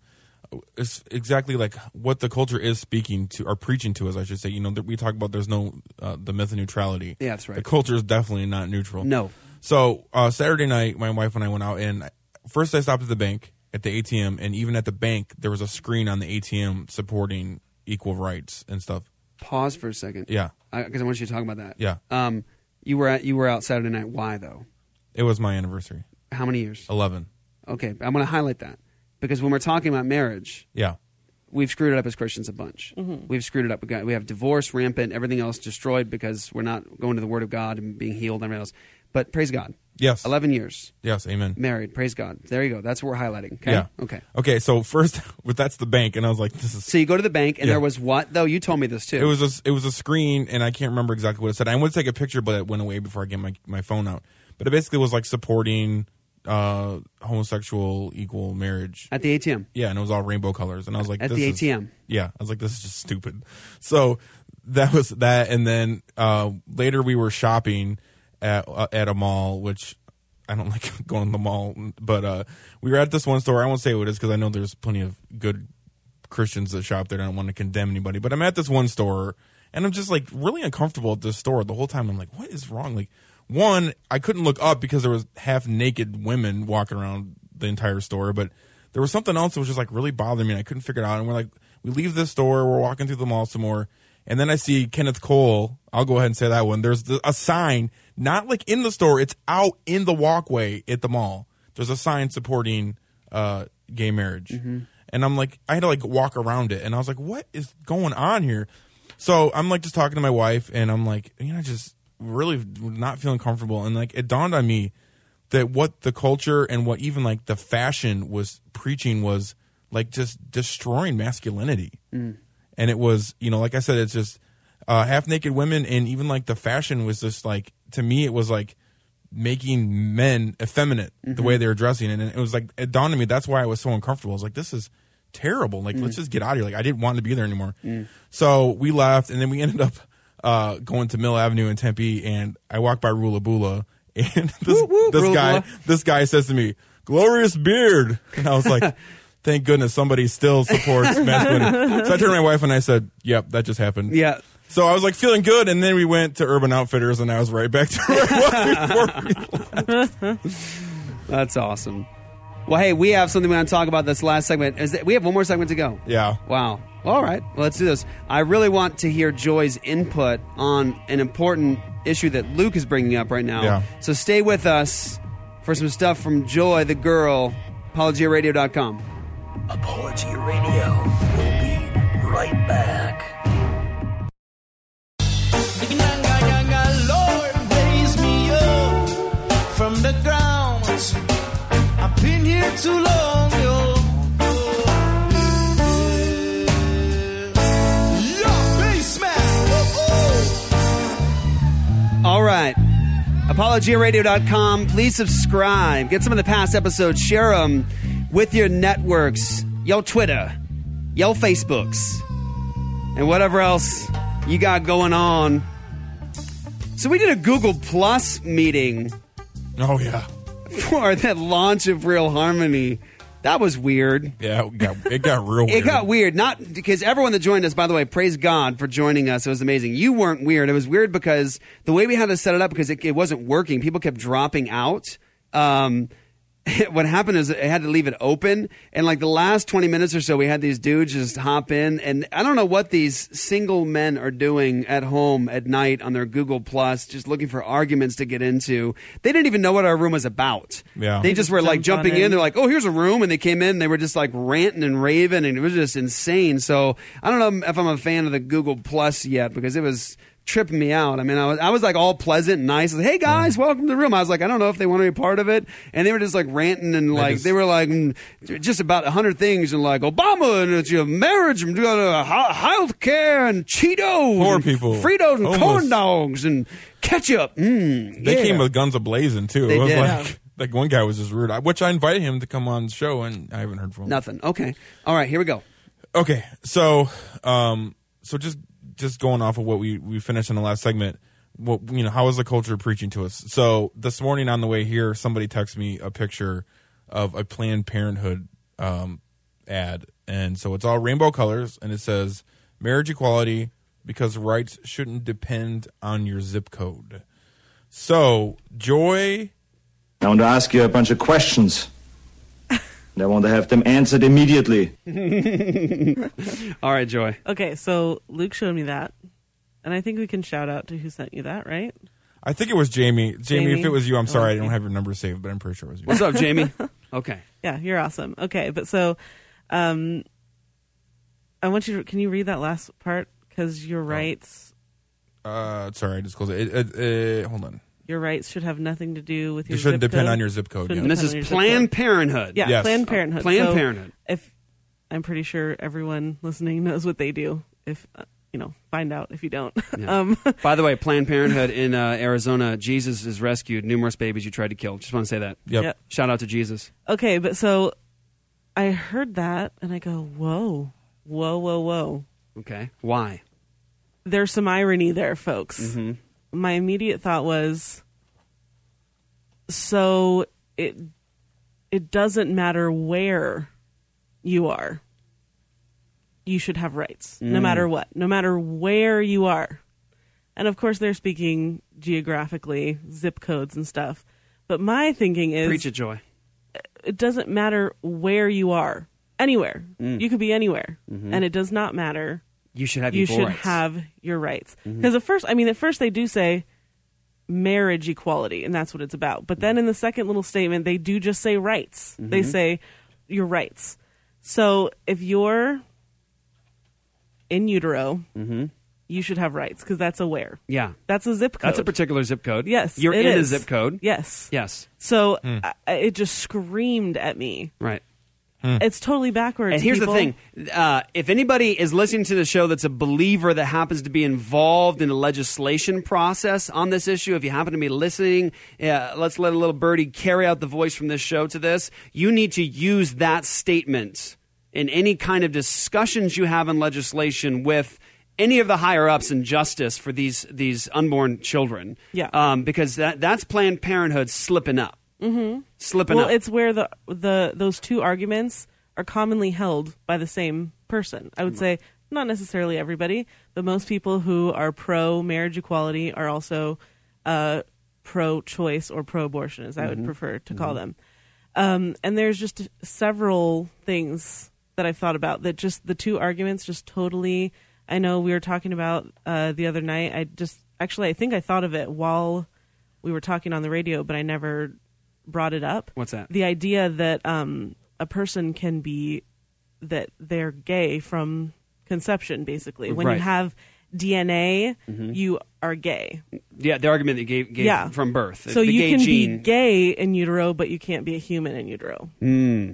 it's exactly like what the culture is speaking to, or preaching to us, I should say. You know, we talk about there's no, uh, the myth of neutrality. Yeah, that's right. The culture is definitely not neutral. No. So uh, Saturday night, my wife and I went out, and first I stopped at the bank, at the A T M, and even at the bank, there was a screen on the A T M supporting equal rights and stuff. Pause for a second. Yeah. Because I, I want you to talk about that. Yeah. Um, you were at, you were out Saturday night. Why, though? It was my anniversary. How many years? Eleven. Okay, I'm going to highlight that. Because when we're talking about marriage, yeah, we've screwed it up as Christians a bunch. Mm-hmm. We've screwed it up. We, got, we have divorce rampant, everything else destroyed because we're not going to the Word of God and being healed and everything else. But praise God. Yes. eleven years. Yes, amen. Married, praise God. There you go. That's what we're highlighting. Okay? Yeah. Okay. Okay, so first, that's the bank, and I was like, this is... So you go to the bank, and Yeah. there was what, though? You told me this, too. It was a, it was a screen, and I can't remember exactly what it said. I went to take a picture, but it went away before I get my, my phone out. But it basically was like supporting uh, homosexual equal marriage. At the A T M? Yeah, and it was all rainbow colors. And I was like, At this the is- A T M? Yeah, I was like, this is just stupid. So that was that, and then uh, later we were shopping at uh, at a mall, which I don't like going to the mall, but uh, we were at this one store. I won't say what it is because I know there's plenty of good Christians that shop there. I don't want to condemn anybody, but I'm at this one store, and I'm just like really uncomfortable at this store the whole time. I'm like, what is wrong? Like, one, I couldn't look up because there was half naked women walking around the entire store, but there was something else that was just like really bothering me, and I couldn't figure it out. And we're like, we leave this store, we're walking through the mall some more, and then I see Kenneth Cole. I'll go ahead and say that one. There's the, a sign, not like in the store, it's out in the walkway at the mall. There's a sign supporting uh, gay marriage. Mm-hmm. And I'm like, I had to like walk around it, and I was like, what is going on here? So I'm like just talking to my wife, and I'm like, you know, just really not feeling comfortable. And like it dawned on me that what the culture and what even like the fashion was preaching was like just destroying masculinity. Mm. And it was, you know, like I said, it's just uh, half naked women, and even like the fashion was just like, to me, it was like making men effeminate the Mhm. way they were dressing. And it was like, it dawned on me, that's why I was so uncomfortable. I was like, this is terrible. Like, Mm. let's just get out of here. Like, I didn't want to be there anymore. Mm. So we left, and then we ended up uh, going to Mill Avenue in Tempe, and I walked by Rula Bula, and this, this Rula guy, Bula. this guy says to me, "Glorious beard," and I was like, "Thank goodness somebody still supports masculinity." So I turned to my wife and I said, "Yep, that just happened." Yeah. So I was like feeling good, and then we went to Urban Outfitters, and I was right back to where I was before we left. That's awesome. Well, hey, we have something we want to talk about this last segment. Is that we have one more segment to go. Yeah. Wow. All right. Well, let's do this. I really want to hear Joy's input on an important issue that Luke is bringing up right now. Yeah. So stay with us for some stuff from Joy, the girl, apologia radio dot com. Apologia Radio will be right back. Lord, raise me up from the ground. I've been here too long, yo. All right. apologia radio dot com. Please subscribe. Get some of the past episodes. Share them with your networks, your Twitter, your Facebooks, and whatever else you got going on. So we did a Google Plus meeting. Oh, yeah. For the launch of Real Harmony. That was weird. Yeah, it got, it got real weird. It got weird. Not because everyone that joined us, by the way, praise God for joining us. It was amazing. You weren't weird. It was weird because the way we had to set it up, because it, it wasn't working. People kept dropping out. Um, what happened is I had to leave it open, and like the last twenty minutes or so, we had these dudes just hop in, and I don't know what these single men are doing at home at night on their Google Plus, just looking for arguments to get into. They didn't even know what our room was about. Yeah. They just were like Jumped on jumping in. in. They're like, oh, here's a room, and they came in, and they were just like ranting and raving, and it was just insane. So I don't know if I'm a fan of the Google Plus yet, because it was tripping me out. I mean, I was, I was like all pleasant and nice. Like, hey guys, welcome to the room. I was like, I don't know if they want to be part of it. And they were just like ranting and like, just- they were like mm, just about a hundred things and like Obama and it's your marriage and uh, health care and Cheetos. Poor and people. Fritos and Homeless. corn dogs and ketchup. Mm, They yeah. came with guns a-blazing, too. They it was did. like, like one guy was just rude, I- which I invited him to come on the show, and I haven't heard from him. Nothing. Okay. All right, here we go. Okay, so um, so just just going off of what we, we finished in the last segment, what you know, how is the culture preaching to us? So this morning on the way here, somebody texted me a picture of a Planned Parenthood um, ad, and so it's all rainbow colors, and it says marriage equality because rights shouldn't depend on your zip code. So Joy, I want to ask you a bunch of questions. And I want to have them answered immediately. All right, Joy. Okay, so Luke showed me that, and I think we can shout out to who sent you that, right? I think it was Jamie. Jamie, Jamie? if it was you, I'm sorry, I Okay. don't have your number saved, but I'm pretty sure it was you. What's up, Jamie? Okay. Yeah, you're awesome. Okay, but so, um, I want you to, can you read that last part? Because your rights, Uh, sorry, I just closed it. it, it uh, hold on. your rights should have nothing to do with It your shouldn't zip depend code. on your zip code, Shouldn't yeah. And this depend is on your zip Planned code. Parenthood. Yeah, Yes. Planned Parenthood. Planned So Parenthood. If I'm pretty sure everyone listening knows what they do. If uh, you know, find out if you don't. Yeah. um, By the way, Planned Parenthood in uh, Arizona, Jesus has rescued numerous babies you tried to kill. Just want to say that. Yep. Yep. Shout out to Jesus. okay, but so I heard that and I go, whoa, whoa, whoa, whoa. Okay. Why? There's some irony there, folks. Mm-hmm. My immediate thought was, so it it doesn't matter where you are, you should have rights, no Mm. matter what, no matter where you are. And of course, they're speaking geographically, zip codes and stuff. But my thinking is, Preach it, Joy. it doesn't matter where you are, anywhere. Mm. You could be anywhere, Mhm. and it does not matter. You should have You equal should rights. have your rights. Mhm. Because at first, I mean, at first they do say marriage equality, and that's what it's about. But then in the second little statement, they do just say rights. They Mhm. say your rights. So if you're in utero, Mm-hmm. you should have rights because that's a where. Yeah. That's a zip code. That's a particular zip code. Yes, You're it in is. a zip code. Yes. Yes. So Mm. I, it just screamed at me. Right. It's totally backwards. And here's people. the thing. Uh, if anybody is listening to the show that's a believer that happens to be involved in the legislation process on this issue, if you happen to be listening, uh, let's let a little birdie carry out the voice from this show to this. You need to use that statement in any kind of discussions you have in legislation with any of the higher ups in justice for these these unborn children. Yeah. Um, because that that's Planned Parenthood slipping up. Mm-hmm. Slipping well, up. it's where the the those two arguments are commonly held by the same person. I would say not necessarily everybody, but most people who are pro marriage equality are also uh, pro choice or pro abortion, as I would Mhm. prefer to call Mhm. them. Um, and there's just several things that I've thought about that just the two arguments just totally. I know we were talking about uh, the other night. I just actually I think I thought of it while we were talking on the radio, but I never brought it up. What's that? The idea that um, a person can be that they're gay from conception, basically. When Right. you have D N A, Mhm. you are gay. Yeah, the argument that you gave, gave Yeah. from birth. So the you gay can gene. be gay in utero, but you can't be a human in utero. Mm.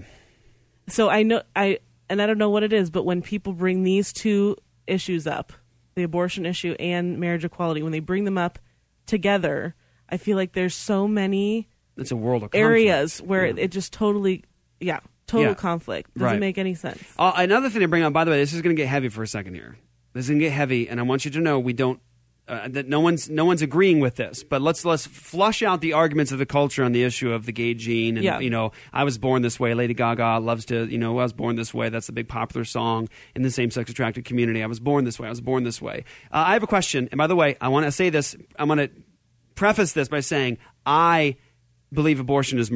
So I know I and I don't know what it is, but when people bring these two issues up, the abortion issue and marriage equality, when they bring them up together, I feel like there's so many It's a world of conflict. areas where Yeah. it, it just totally, yeah, total Yeah. conflict. Doesn't Right. make any sense. Uh, another thing to bring up, by the way, this is going to get heavy for a second here. This is going to get heavy, and I want you to know we don't. Uh, that no one's no one's agreeing with this, but let's let's flush out the arguments of the culture on the issue of the gay gene. And Yeah. you know, I was born this way. Lady Gaga loves to, you know, I was born this way. That's the big popular song in the same-sex attracted community. I was born this way. I was born this way. Uh, I have a question, and by the way, I want to say this. I want to preface this by saying I believe abortion is murder.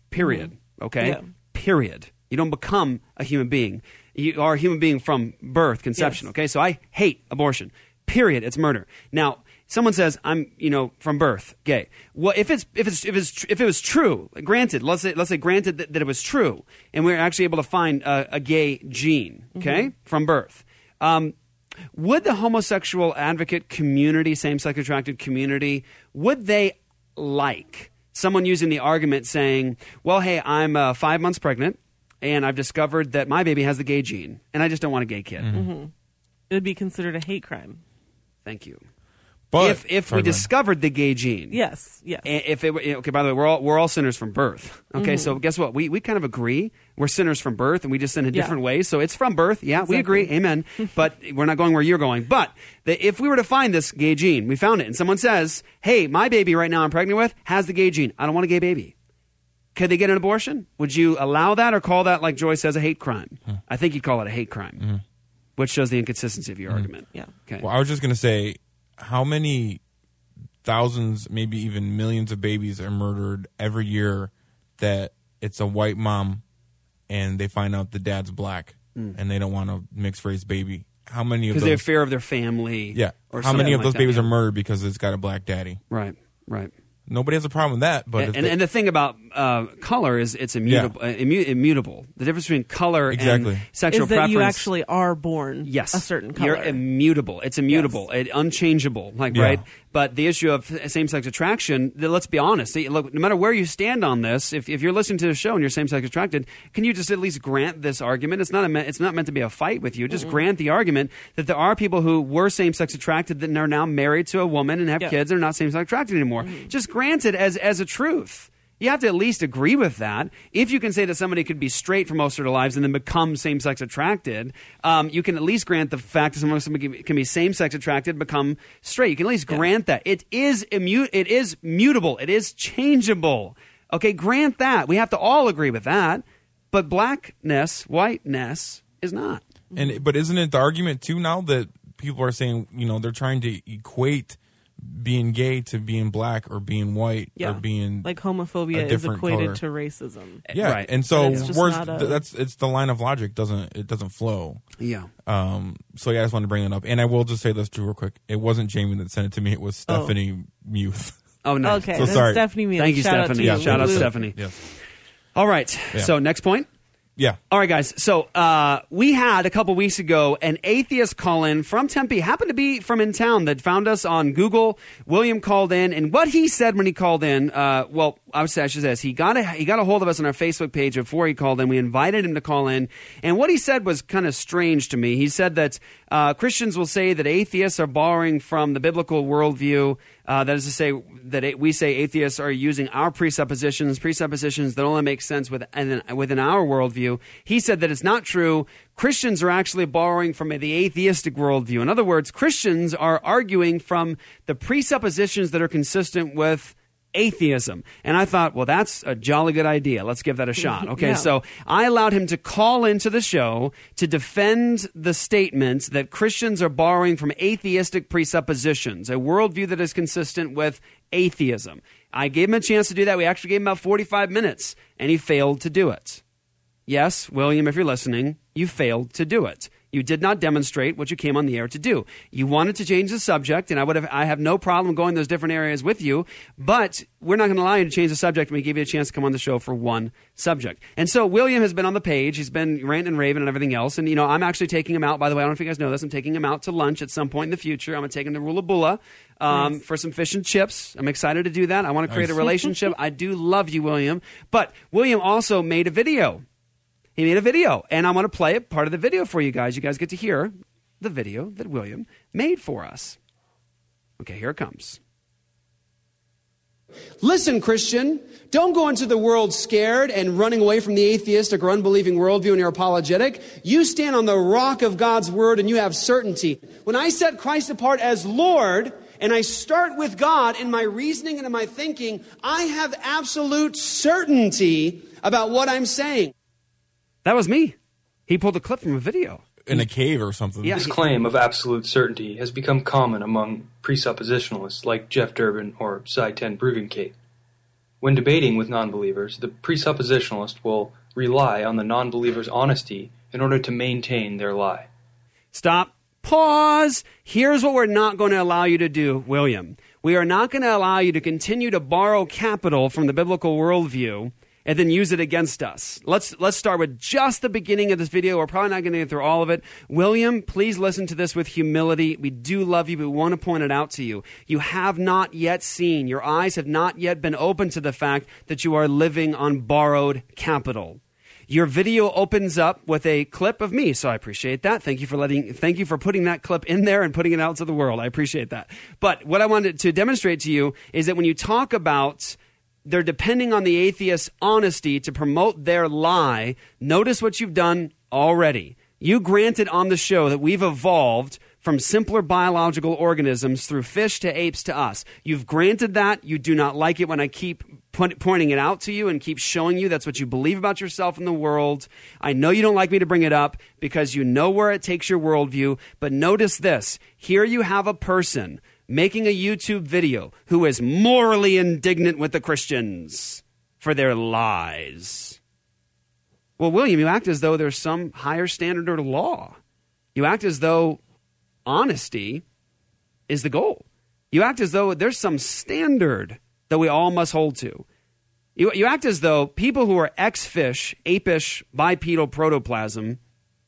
period. Mm-hmm. Okay? Yeah. Period. You don't become a human being. You are a human being from birth, conception. Yes. Okay? So I hate abortion. Period. It's murder. Now, someone says I'm, you know, from birth gay. Well, if it's if it's if it's if it was true, granted, let's say let's say granted that, that it was true, and we're actually able to find a, a gay gene, okay, Mm-hmm. from birth. Um, would the homosexual advocate community, same-sex attracted community, would they like someone using the argument saying, "Well, hey, I'm uh, five months pregnant, and I've discovered that my baby has the gay gene, and I just don't want a gay kid." Mm-hmm. It would be considered a hate crime. Thank you. But if if sorry, we go ahead. discovered the gay gene, Yes, yes. and if it were- okay, by the way, we're all we're all sinners from birth. Okay, Mhm. so guess what? We we kind of agree. We're sinners from birth, and we just sin in Yeah. different ways. So it's from birth. Yeah, we Exactly. agree. Amen. But we're not going where you're going. But the, if we were to find this gay gene, we found it, and someone says, "Hey, my baby right now I'm pregnant with has the gay gene. I don't want a gay baby." Could they get an abortion? Would you allow that, or call that, like Joy says, a hate crime? I think you'd call it a hate crime, which shows the inconsistency of your argument. Yeah. Okay. Well, I was just going to say, how many thousands, maybe even millions of babies are murdered every year that it's a white mom and they find out the dad's black Mm. and they don't want a mixed race baby? How many of Because those? they have fear of their family. yeah. Or How many something of like those that, babies yeah. are murdered because it's got a black daddy? Right. Right. Nobody has a problem with that, but and, if and, they- and the thing about uh, color is it's immutable. Uh, immu- immutable. The difference between color Exactly. and sexual is that preference. you actually are born yes, a certain color. You're immutable. It's immutable. It, unchangeable. Like Yeah. right. But the issue of same-sex attraction. th- Let's be honest. See, Look, no matter where you stand on this, if, if you're listening to the show and you're same-sex attracted, can you just at least grant this argument? It's not. A, me- it's not meant to be a fight with you. Just Mm-mm. grant the argument that there are people who were same-sex attracted that are now married to a woman and have Yeah. kids and are not same-sex attracted anymore. Just grant it as as a truth. You have to at least agree with that. If you can say that somebody could be straight for most of their lives and then become same-sex attracted, um, you can at least grant the fact that someone somebody can be same-sex attracted, become straight. You can at least grant that. It is immu- It is mutable. It is changeable. Okay, grant that. We have to all agree with that. But blackness, whiteness, is not. And but isn't it the argument too now that people are saying, you know, they're trying to equate being gay to being black or being white Yeah. or being like homophobia a is different equated color. to racism. Yeah, Right. and so It's just where's not a- th- that's it's the line of logic doesn't it doesn't flow. Yeah. Um. So yeah, I just wanted to bring it up, and I will just say this too real quick. It wasn't Jamie that sent it to me. It was Oh. Stephanie Muth. Oh, no. Okay, So that's sorry. Stephanie Muth. Thank you, Shout out Stephanie. to you. Shout out, Woo. Stephanie. Yes. All right. Yeah. So next point. Yeah. All right, guys. So uh, we had a couple weeks ago an atheist call in from Tempe, happened to be from in town, that found us on Google. William called in, and what he said when he called in, uh, well, I would say I should say this. He got a he got a hold of us on our Facebook page before he called in. We invited him to call in, and what he said was kind of strange to me. He said that uh, Christians will say that atheists are borrowing from the biblical worldview. Uh, that is to say that it, we say atheists are using our presuppositions, presuppositions that only make sense within, within our worldview. He said that it's not true. Christians are actually borrowing from the atheistic worldview. In other words, Christians are arguing from the presuppositions that are consistent with atheism. And I thought, well, that's a jolly good idea. Let's give that a shot. Okay, Yeah. so I allowed him to call into the show to defend the statement that Christians are borrowing from atheistic presuppositions, a worldview that is consistent with atheism. I gave him a chance to do that. We actually gave him about forty-five minutes, and he failed to do it. Yes, William, if you're listening, you failed to do it. You did not demonstrate what you came on the air to do. You wanted to change the subject, and I would have. I have no problem going those different areas with you. But we're not going to allow you to change the subject when we give you a chance to come on the show for one subject. And so William has been on the page. He's been ranting and raving and everything else. And you know, I'm actually taking him out. By the way, I don't know if you guys know this. I'm taking him out to lunch at some point in the future. I'm going to take him to Rula Bula um, Nice. for some fish and chips. I'm excited to do that. I want to create Nice. a relationship. I do love you, William. But William also made a video. He made a video, and I want to play it, part of the video for you guys. You guys get to hear the video that William made for us. Okay, here it comes. Listen, Christian, don't go into the world scared and running away from the atheistic or unbelieving worldview and you're apologetic. You stand on the rock of God's word and you have certainty. When I set Christ apart as Lord, and I start with God in my reasoning and in my thinking, I have absolute certainty about what I'm saying. That was me. He pulled a clip from a video. In a cave or something. Yeah. This claim of absolute certainty has become common among presuppositionalists like Jeff Durbin or Cy ten Bruggencate. When debating with non-believers, the presuppositionalist will rely on the non-believer's honesty in order to maintain their lie. Stop. Pause. Here's what we're not going to allow you to do, William. We are not going to allow you to continue to borrow capital from the biblical worldview and then use it against us. Let's let's start with just the beginning of this video. We're probably not going to get through all of it. William, please listen to this with humility. We do love you, but we want to point it out to you. You have not yet seen, your eyes have not yet been open to the fact that you are living on borrowed capital. Your video opens up with a clip of me, so I appreciate that. Thank you for letting, thank you for putting that clip in there and putting it out to the world. I appreciate that. But what I wanted to demonstrate to you is that when you talk about they're depending on the atheist's honesty to promote their lie, notice what you've done already. You granted on the show that we've evolved from simpler biological organisms through fish to apes to us. You've granted that. You do not like it when I keep point, pointing it out to you and keep showing you that's what you believe about yourself and the world. I know you don't like me to bring it up because you know where it takes your worldview. But notice this. Here you have a person making a YouTube video who is morally indignant with the Christians for their lies. Well, William, you act as though there's some higher standard or law. You act as though honesty is the goal. You act as though there's some standard that we all must hold to. You, you act as though people who are ex-fish, apish, bipedal protoplasm,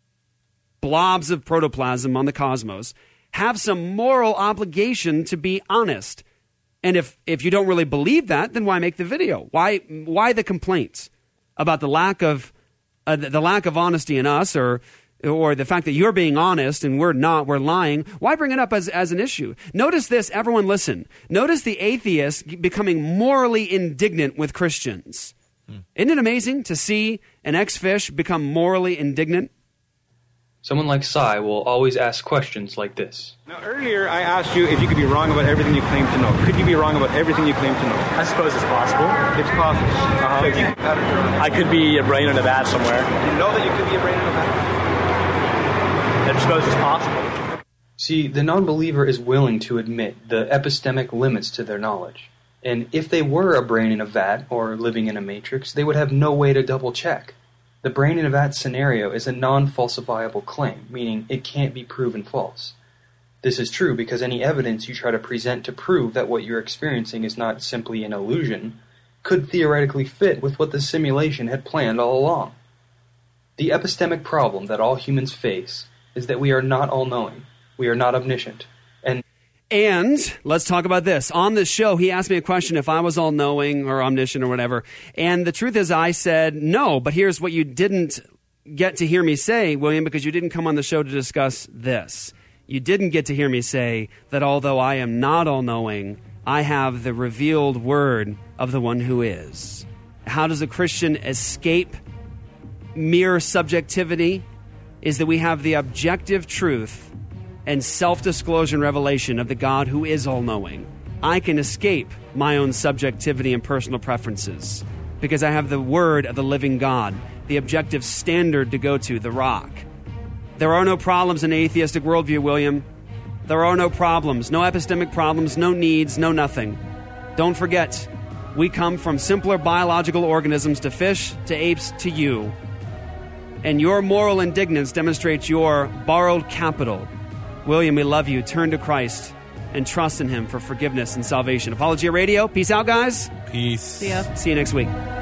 blobs of protoplasm on the cosmos, have some moral obligation to be honest. And if, if you don't really believe that, then why make the video? Why why the complaints about the lack of uh, the lack of honesty in us, or or the fact that you're being honest and we're not, we're lying? Why bring it up as, as an issue? Notice this, everyone listen. Notice the atheist becoming morally indignant with Christians. Hmm. Isn't it amazing to see an ex-fish become morally indignant? Someone like Cy will always ask questions like this. Now, earlier I asked you if you could be wrong about everything you claim to know. Could you be wrong about everything you claim to know? I suppose it's possible. It's possible. Uh-huh. So you, I could be a brain in a vat somewhere. You know that you could be a brain in a vat? I suppose it's possible. See, the non-believer is willing to admit the epistemic limits to their knowledge. And if they were a brain in a vat or living in a matrix, they would have no way to double-check. The brain in a vat scenario is a non-falsifiable claim, meaning it can't be proven false. This is true because any evidence you try to present to prove that what you're experiencing is not simply an illusion could theoretically fit with what the simulation had planned all along. The epistemic problem that all humans face is that we are not all-knowing, we are not omniscient, and And let's talk about this. On this show, he asked me a question if I was all-knowing or omniscient or whatever. And the truth is I said no, but here's what you didn't get to hear me say, William, because you didn't come on the show to discuss this. You didn't get to hear me say that although I am not all-knowing, I have the revealed word of the one who is. How does a Christian escape mere subjectivity? Is that we have the objective truth and self-disclosure and revelation of the God who is all-knowing. I can escape my own subjectivity and personal preferences because I have the word of the living God, the objective standard to go to, the rock. There are no problems in an atheistic worldview, William. There are no problems, no epistemic problems, no needs, no nothing. Don't forget, we come from simpler biological organisms to fish, to apes, to you. And your moral indignance demonstrates your borrowed capital. William, we love you. Turn to Christ and trust in him for forgiveness and salvation. Apologia Radio. Peace out, guys. Peace. See ya. See you next week.